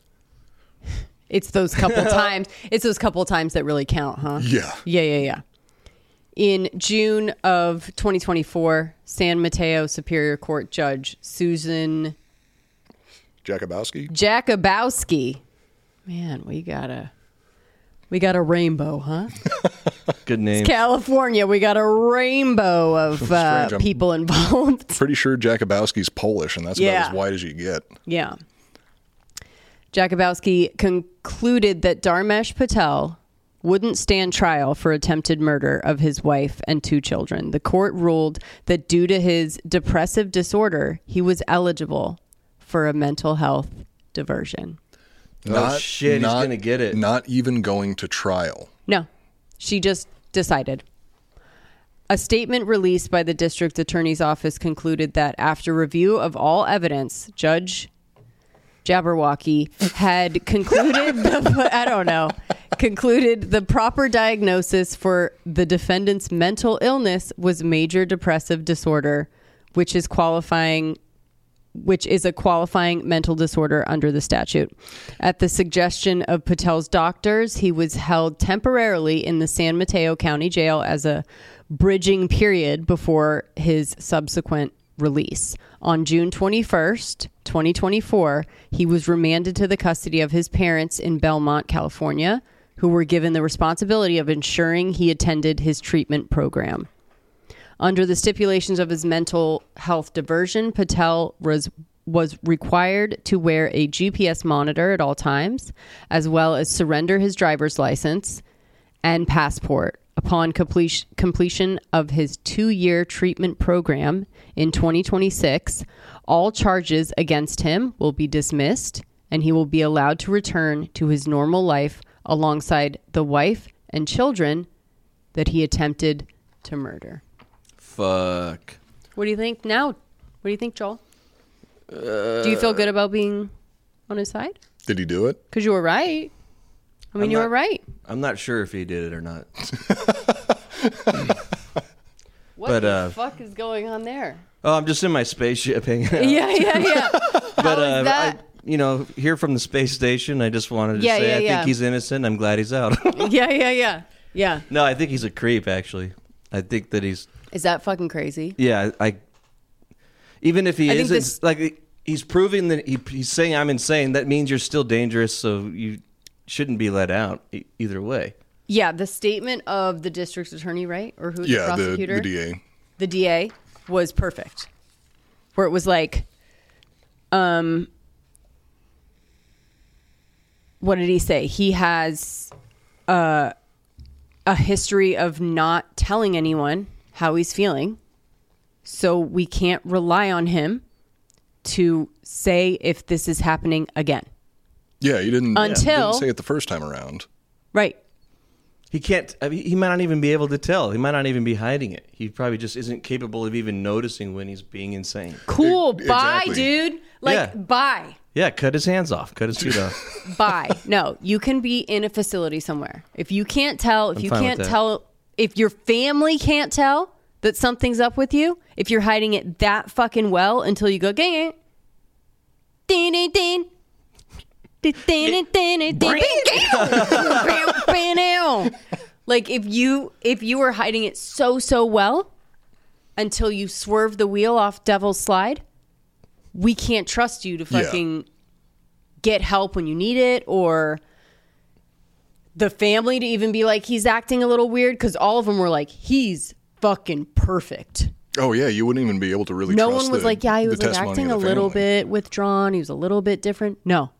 it's those couple times. It's those couple times that really count, huh? Yeah. Yeah. In June of 2024, San Mateo Superior Court Judge Susan Jakubowski. Man, we got a rainbow, huh? Good name. It's California. We got a rainbow of people involved. Pretty sure Jakubowski's Polish, and that's about as wide as you get. Yeah. Jakubowski concluded that Dharmesh Patel wouldn't stand trial for attempted murder of his wife and 2 children. The court ruled that due to his depressive disorder, he was eligible for a mental health diversion. He's going to get it. Not even going to trial. No, she just decided. A statement released by the district attorney's office concluded that after review of all evidence, Judge Jabberwocky had concluded the proper diagnosis for the defendant's mental illness was major depressive disorder, which is a qualifying mental disorder under the statute. At the suggestion of Patel's doctors, he was held temporarily in the San Mateo County Jail as a bridging period before his subsequent release. On June 21st, 2024, he was remanded to the custody of his parents in Belmont, California, who were given the responsibility of ensuring he attended his treatment program. Under the stipulations of his mental health diversion, Patel was required to wear a GPS monitor at all times, as well as surrender his driver's license and passport. Upon completion of his 2-year treatment program in 2026, all charges against him will be dismissed, and he will be allowed to return to his normal life alongside the wife and children that he attempted to murder. Fuck. What do you think now? What do you think, Joel? Do you feel good about being on his side? Did he do it? Because you were right. I mean, you were right. I'm not sure if he did it or not. What the fuck is going on there? Oh, I'm just in my spaceship hanging out. Yeah. But here from the space station, I just wanted to say I think he's innocent. I'm glad he's out. Yeah. No, I think he's a creep, actually. I think that he's... Is that fucking crazy? Yeah, even if he isn't... Like, he's proving that he's saying I'm insane. That means you're still dangerous, so you shouldn't be let out either way. Yeah, the statement of the district attorney, right? Or who's the prosecutor? The DA. The DA was perfect. Where it was like, what did he say? He has a history of not telling anyone how he's feeling. So we can't rely on him to say if this is happening again. Yeah, he didn't say it the first time around. Right. He can't. I mean, he might not even be able to tell. He might not even be hiding it. He probably just isn't capable of even noticing when he's being insane. Cool. Bye, dude. Bye. Yeah, cut his hands off. Cut his feet off. Bye. No, you can be in a facility somewhere. If you can't tell, if your family can't tell that something's up with you, if you're hiding it that fucking well until you go, gang, din, din, din. Like if you were hiding it so well until you swerve the wheel off Devil's Slide, we can't trust you to fucking get help when you need it, or the family to even be like, he's acting a little weird, because all of them were like, he's fucking perfect. Oh yeah, you wouldn't even be able to really no trust one was like, yeah, he was like acting a little bit withdrawn, he was a little bit different. No.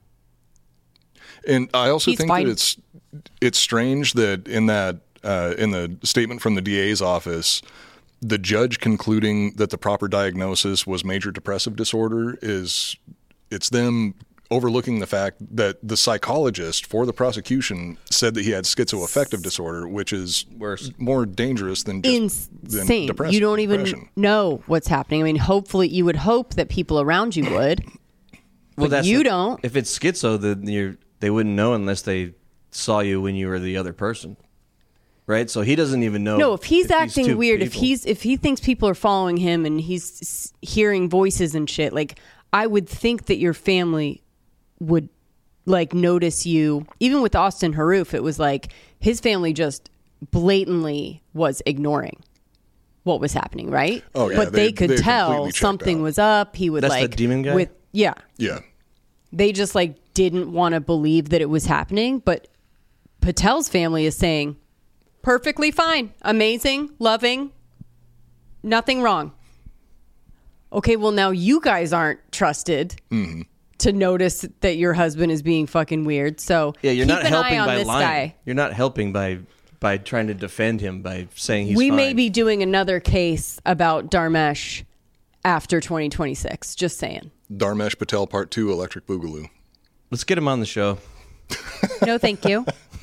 And I also think that it's strange that in the statement from the DA's office, the judge concluding that the proper diagnosis was major depressive disorder it's them overlooking the fact that the psychologist for the prosecution said that he had schizoaffective disorder, which is worse, more dangerous than insane. Than you don't even know what's happening. I mean, hopefully you would hope that people around you would. But you don't. If it's schizo, then they wouldn't know unless they saw you when you were the other person, right? So he doesn't even know. No, if he's acting weird, if he thinks people are following him and he's hearing voices and shit, like I would think that your family would like notice you. Even with Austin Haroof, it was like his family just blatantly was ignoring what was happening, right? Oh yeah, but they could tell something was up. He would That's the demon guy? Yeah. They just like didn't want to believe that it was happening, but Patel's family is saying perfectly fine, amazing, loving, nothing wrong. Okay, well now you guys aren't trusted to notice that your husband is being fucking weird. So yeah, you're keep not an helping eye on by this lying. guy. You're not helping by trying to defend him by saying he's We fine. may be doing another case about Dharmesh after 2026. Just saying. Dharmesh Patel Part 2, Electric Boogaloo. Let's get him on the show. No, thank you.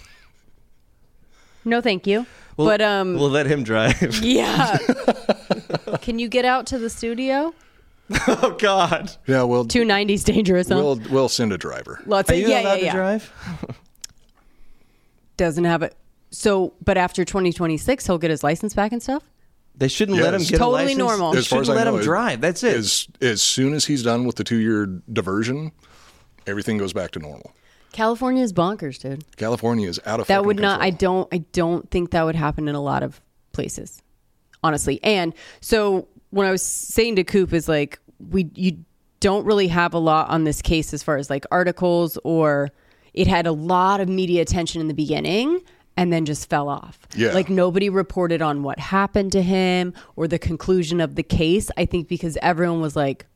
No, thank you. We'll let him drive. Yeah. Can you get out to the studio? Oh God. Yeah, well, 290's dangerous. Huh? We'll send a driver. Lots of, Are you allowed to drive? Doesn't have it. So, but after 2026, he'll get his license back and stuff. They shouldn't let him get a license. Totally normal. They shouldn't let him drive. That's it. As soon as he's done with the 2-year diversion, everything goes back to normal. California is bonkers, dude. California is out of that would not. control. I don't think that would happen in a lot of places, honestly. And so when I was saying to Coop is like, you don't really have a lot on this case as far as like articles, or it had a lot of media attention in the beginning and then just fell off. Yeah. Like nobody reported on what happened to him or the conclusion of the case. I think because everyone was like,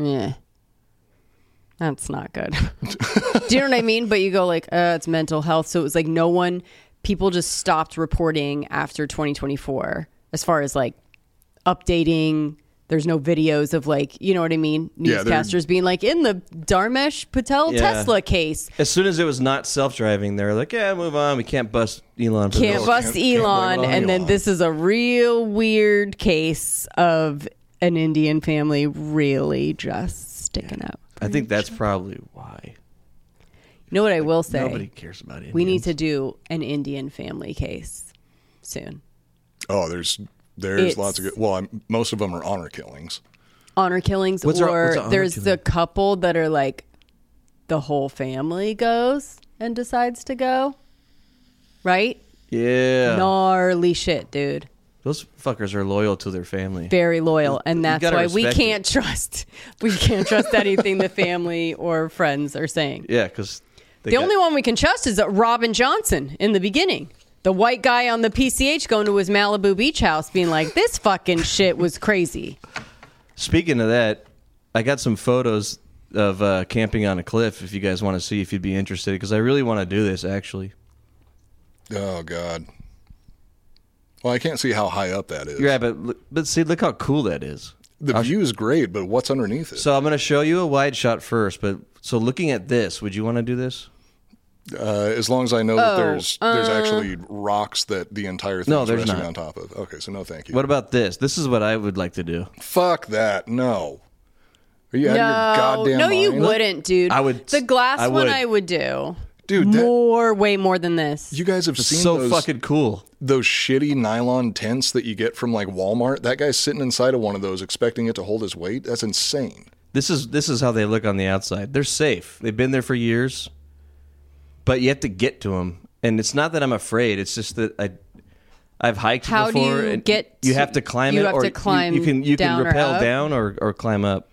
that's not good. Do you know what I mean? But you go like, it's mental health. So it was like people just stopped reporting after 2024 as far as like updating. There's no videos of like, you know what I mean? Newscasters being like, in the Dharmesh Patel Tesla case. As soon as it was not self-driving, they're like, move on. We can't bust Elon. Can't bust Elon. And then this is a real weird case of an Indian family really just sticking out. I think that's probably why. You know what I will say? Nobody cares about Indians. We need to do an Indian family case soon. Oh, there's lots of good. Well, most of them are honor killings. Honor killings, what's there's the couple that are like the whole family goes and decides to go. Right? Yeah. Gnarly shit, dude. Those fuckers are loyal to their family. Very loyal, and that's why we can't trust anything the family or friends are saying. Yeah, because the only one we can trust is Robin Johnson in the beginning. The white guy on the PCH going to his Malibu beach house being like, this fucking shit was crazy. Speaking of that, I got some photos of camping on a cliff if you guys want to see if you'd be interested, because I really want to do this, actually. Oh, God. Well, I can't see how high up that is. Yeah, but see, look how cool that is. The view is great, but what's underneath it? So I'm going to show you a wide shot first, but so looking at this, would you want to do this? As long as I know that there's actually rocks that the entire thing's resting on top of. Okay, so no thank you. What about this? This is what I would like to do. Fuck that. No. Are you out of your goddamn mind? No, you wouldn't, dude. I would. The glass one I would do. Dude, way more than this. You guys have seen so those fucking cool. Those shitty nylon tents that you get from like Walmart? That guy's sitting inside of one of those expecting it to hold his weight. That's insane. This is how they look on the outside. They're safe. They've been there for years. But you have to get to them, and it's not that I'm afraid. It's just that I've hiked before. How do you get? You have to climb it, or you can rappel down or climb up.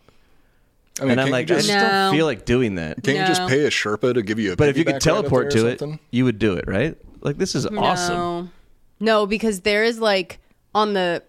I mean, and I'm like, I just don't feel like doing that. Can't you just pay a Sherpa to give you a? But if you could teleport to it, you would do it, right? Like this is awesome. No, because there is like on the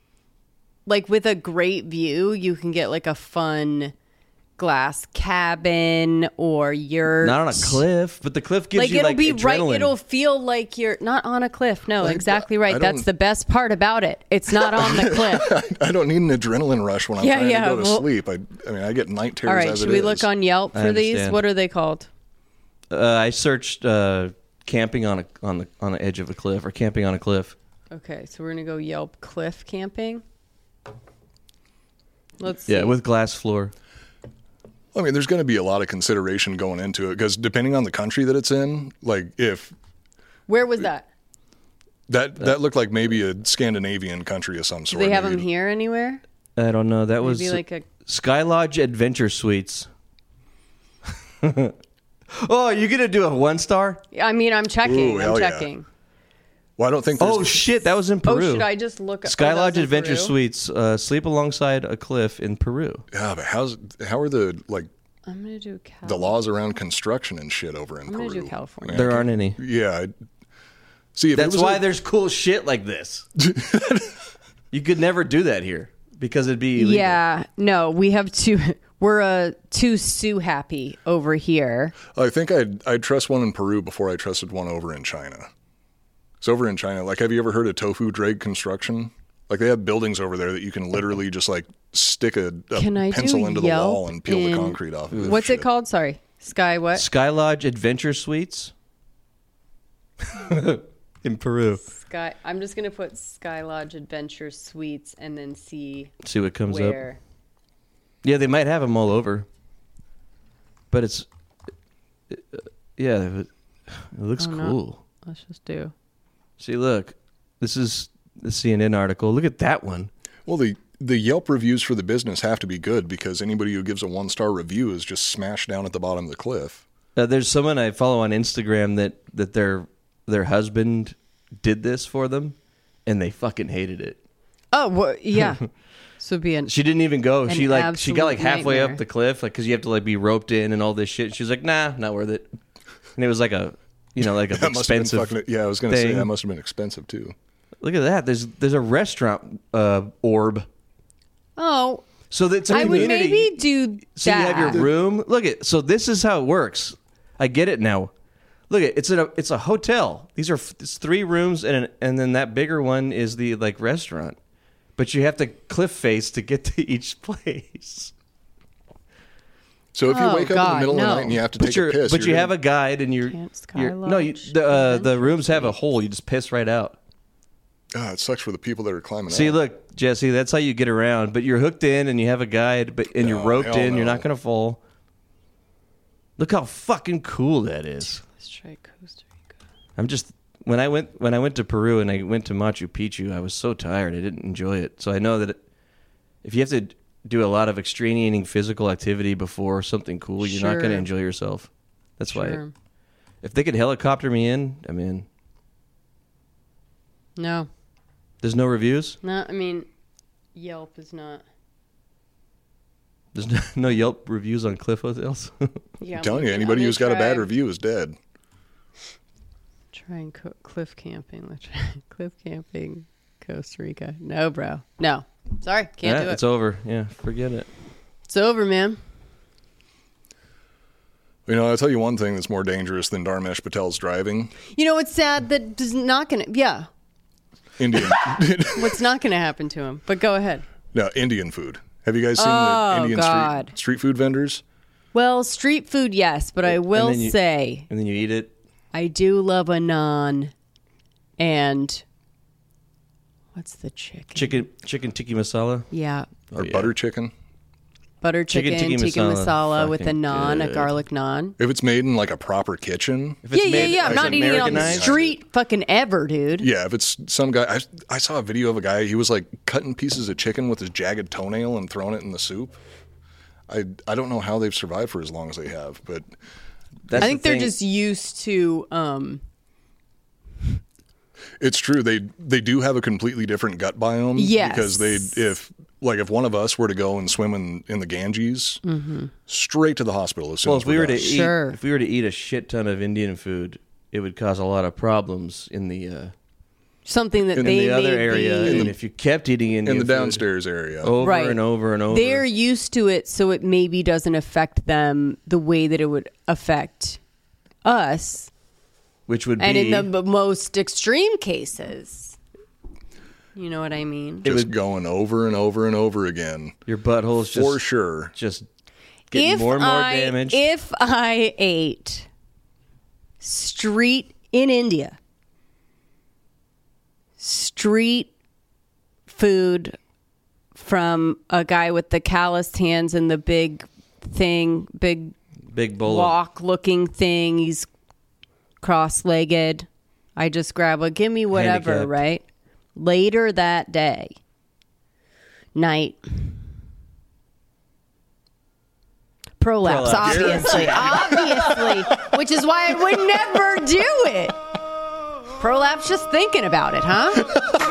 with a great view, you can get like a fun glass cabin or yurt. Not on a cliff, but the cliff gives you it'll like be adrenaline. Right. It'll feel like you're not on a cliff. No, exactly right. That's the best part about it. It's not on the cliff. I don't need an adrenaline rush when I'm trying to go to sleep. I mean, I get night terrors. All right, as should it we is. look on Yelp for these? What are they called? I searched camping on the edge of a cliff or camping on a cliff. Okay, so we're gonna go Yelp cliff camping. Let's see. Yeah, with glass floor. I mean, there's going to be a lot of consideration going into it because depending on the country that it's in, like where was that? That looked like maybe a Scandinavian country of some sort. Do they have them here anywhere? I don't know. That was like a Sky Lodge Adventure Suites. Oh, you're gonna do a 1-star? I mean, I'm checking. Ooh, I'm checking. Yeah. Well, I don't think. Oh shit, that was in Peru. Oh, should I just look? Sky Lodge Adventure Suites. Sleep alongside a cliff in Peru. Yeah, but how are the I'm gonna do the laws around construction and shit over in Peru? I'm gonna do California. There aren't any. Yeah. See, if that's why there's cool shit like this. You could never do that here because it'd be illegal. Yeah, no, we have two. We're too Sue happy over here. I think I'd trust one in Peru before I trusted one over in China. So over in China, have you ever heard of tofu drag construction? Like they have buildings over there that you can literally just stick a pencil into the wall and peel the concrete off of it. What's it called? Sorry. Sky what? Sky Lodge Adventure Suites. In Peru. I'm just going to put Sky Lodge Adventure Suites and then see what comes up. Yeah, they might have them all over. But it looks cool. No. Let's just do. See, look. This is the CNN article. Look at that one. Well, the Yelp reviews for the business have to be good because anybody who gives a 1-star review is just smashed down at the bottom of the cliff. There's someone I follow on Instagram that their husband did this for them, and they fucking hated it. Oh, well, yeah. So she didn't even go. She got like halfway nightmare. up the cliff, like because you have to like be roped in and all this shit. She was like, "Nah, not worth it." And it was like a, like an expensive. I was going to say that must have been expensive too. Look at that. There's a restaurant orb. Oh. So that's a I would community. maybe do that. So you have your room. Look at. So this is how it works. I get it now. Look at it's a hotel. It's 3 rooms and then that bigger one is the like restaurant. But you have to cliff face to get to each place. So if you wake up in the middle of the night and you have to take a piss, but you have a guide and the rooms have a hole. You just piss right out. Oh, it sucks for the people that are climbing. See, out. look, Jesse, that's how you get around. But you're hooked in and you have a guide, and you're roped in. No. You're not going to fall. Look how fucking cool that is. Let's try Costa Rica. I'm just when I went to Peru and I went to Machu Picchu, I was so tired. I didn't enjoy it. So I know that if you have to do a lot of extenuating physical activity before something cool, you're not going to enjoy yourself. That's why. If they could helicopter me in, I'm in. No. There's no reviews? No, I mean, Yelp is not. There's no Yelp reviews on cliff hotels? Yeah, I'm telling you, anybody who's got a bad review is dead. Try and cliff camping. Let's try cliff camping, Costa Rica. No, bro. No. Sorry, can't do it. It's over. Yeah, forget it. It's over, man. You know, I'll tell you one thing that's more dangerous than Dharmesh Patel's driving. You know, it's sad that is not going to... Yeah. Indian. What's not going to happen to him? But go ahead. No, Indian food. Have you guys seen the Indian street food vendors? Well, street food, yes, but I will say... And then you eat it? I do love a naan and... What's the chicken? Chicken tikka masala? Yeah. Or butter chicken? Butter chicken, tikka masala with a naan, a garlic naan. If it's made in like a proper kitchen. Yeah. I'm not eating it on the street fucking ever, dude. Yeah, if it's some guy. I saw a video of a guy, he was like cutting pieces of chicken with his jagged toenail and throwing it in the soup. I don't know how they've survived for as long as they have, but I think they're just used to... It's true. They do have a completely different gut biome. Yes. Because if one of us were to go and swim in the Ganges, straight to the hospital as soon as we're done. If we were to eat a shit ton of Indian food, it would cause a lot of problems in the something that in they the other may area. be, and if you kept eating Indian in the food downstairs area over and over and over, they're used to it, so it maybe doesn't affect them the way that it would affect us. Which would be... And in the most extreme cases. You know what I mean? Just going over and over and over again. Your butthole's just... For sure. Just getting more and more damaged. If I ate in India, street food from a guy with the calloused hands and the big bowl walk-looking thing, he's cross-legged. I just grab give me whatever, handicapped. right? Later that night. Prolapse, obviously. Obviously. Which is why I would never do it. Prolapse just thinking about it, huh?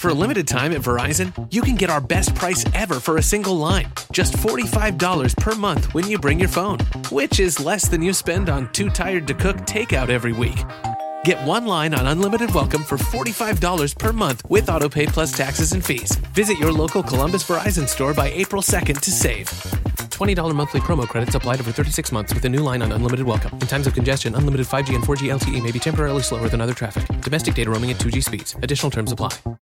For a limited time at Verizon, you can get our best price ever for a single line. Just $45 per month when you bring your phone, which is less than you spend on Too Tired to Cook takeout every week. Get one line on Unlimited Welcome for $45 per month with AutoPay plus taxes and fees. Visit your local Columbus Verizon store by April 2nd to save. $20 monthly promo credits applied over 36 months with a new line on Unlimited Welcome. In times of congestion, unlimited 5G and 4G LTE may be temporarily slower than other traffic. Domestic data roaming at 2G speeds. Additional terms apply.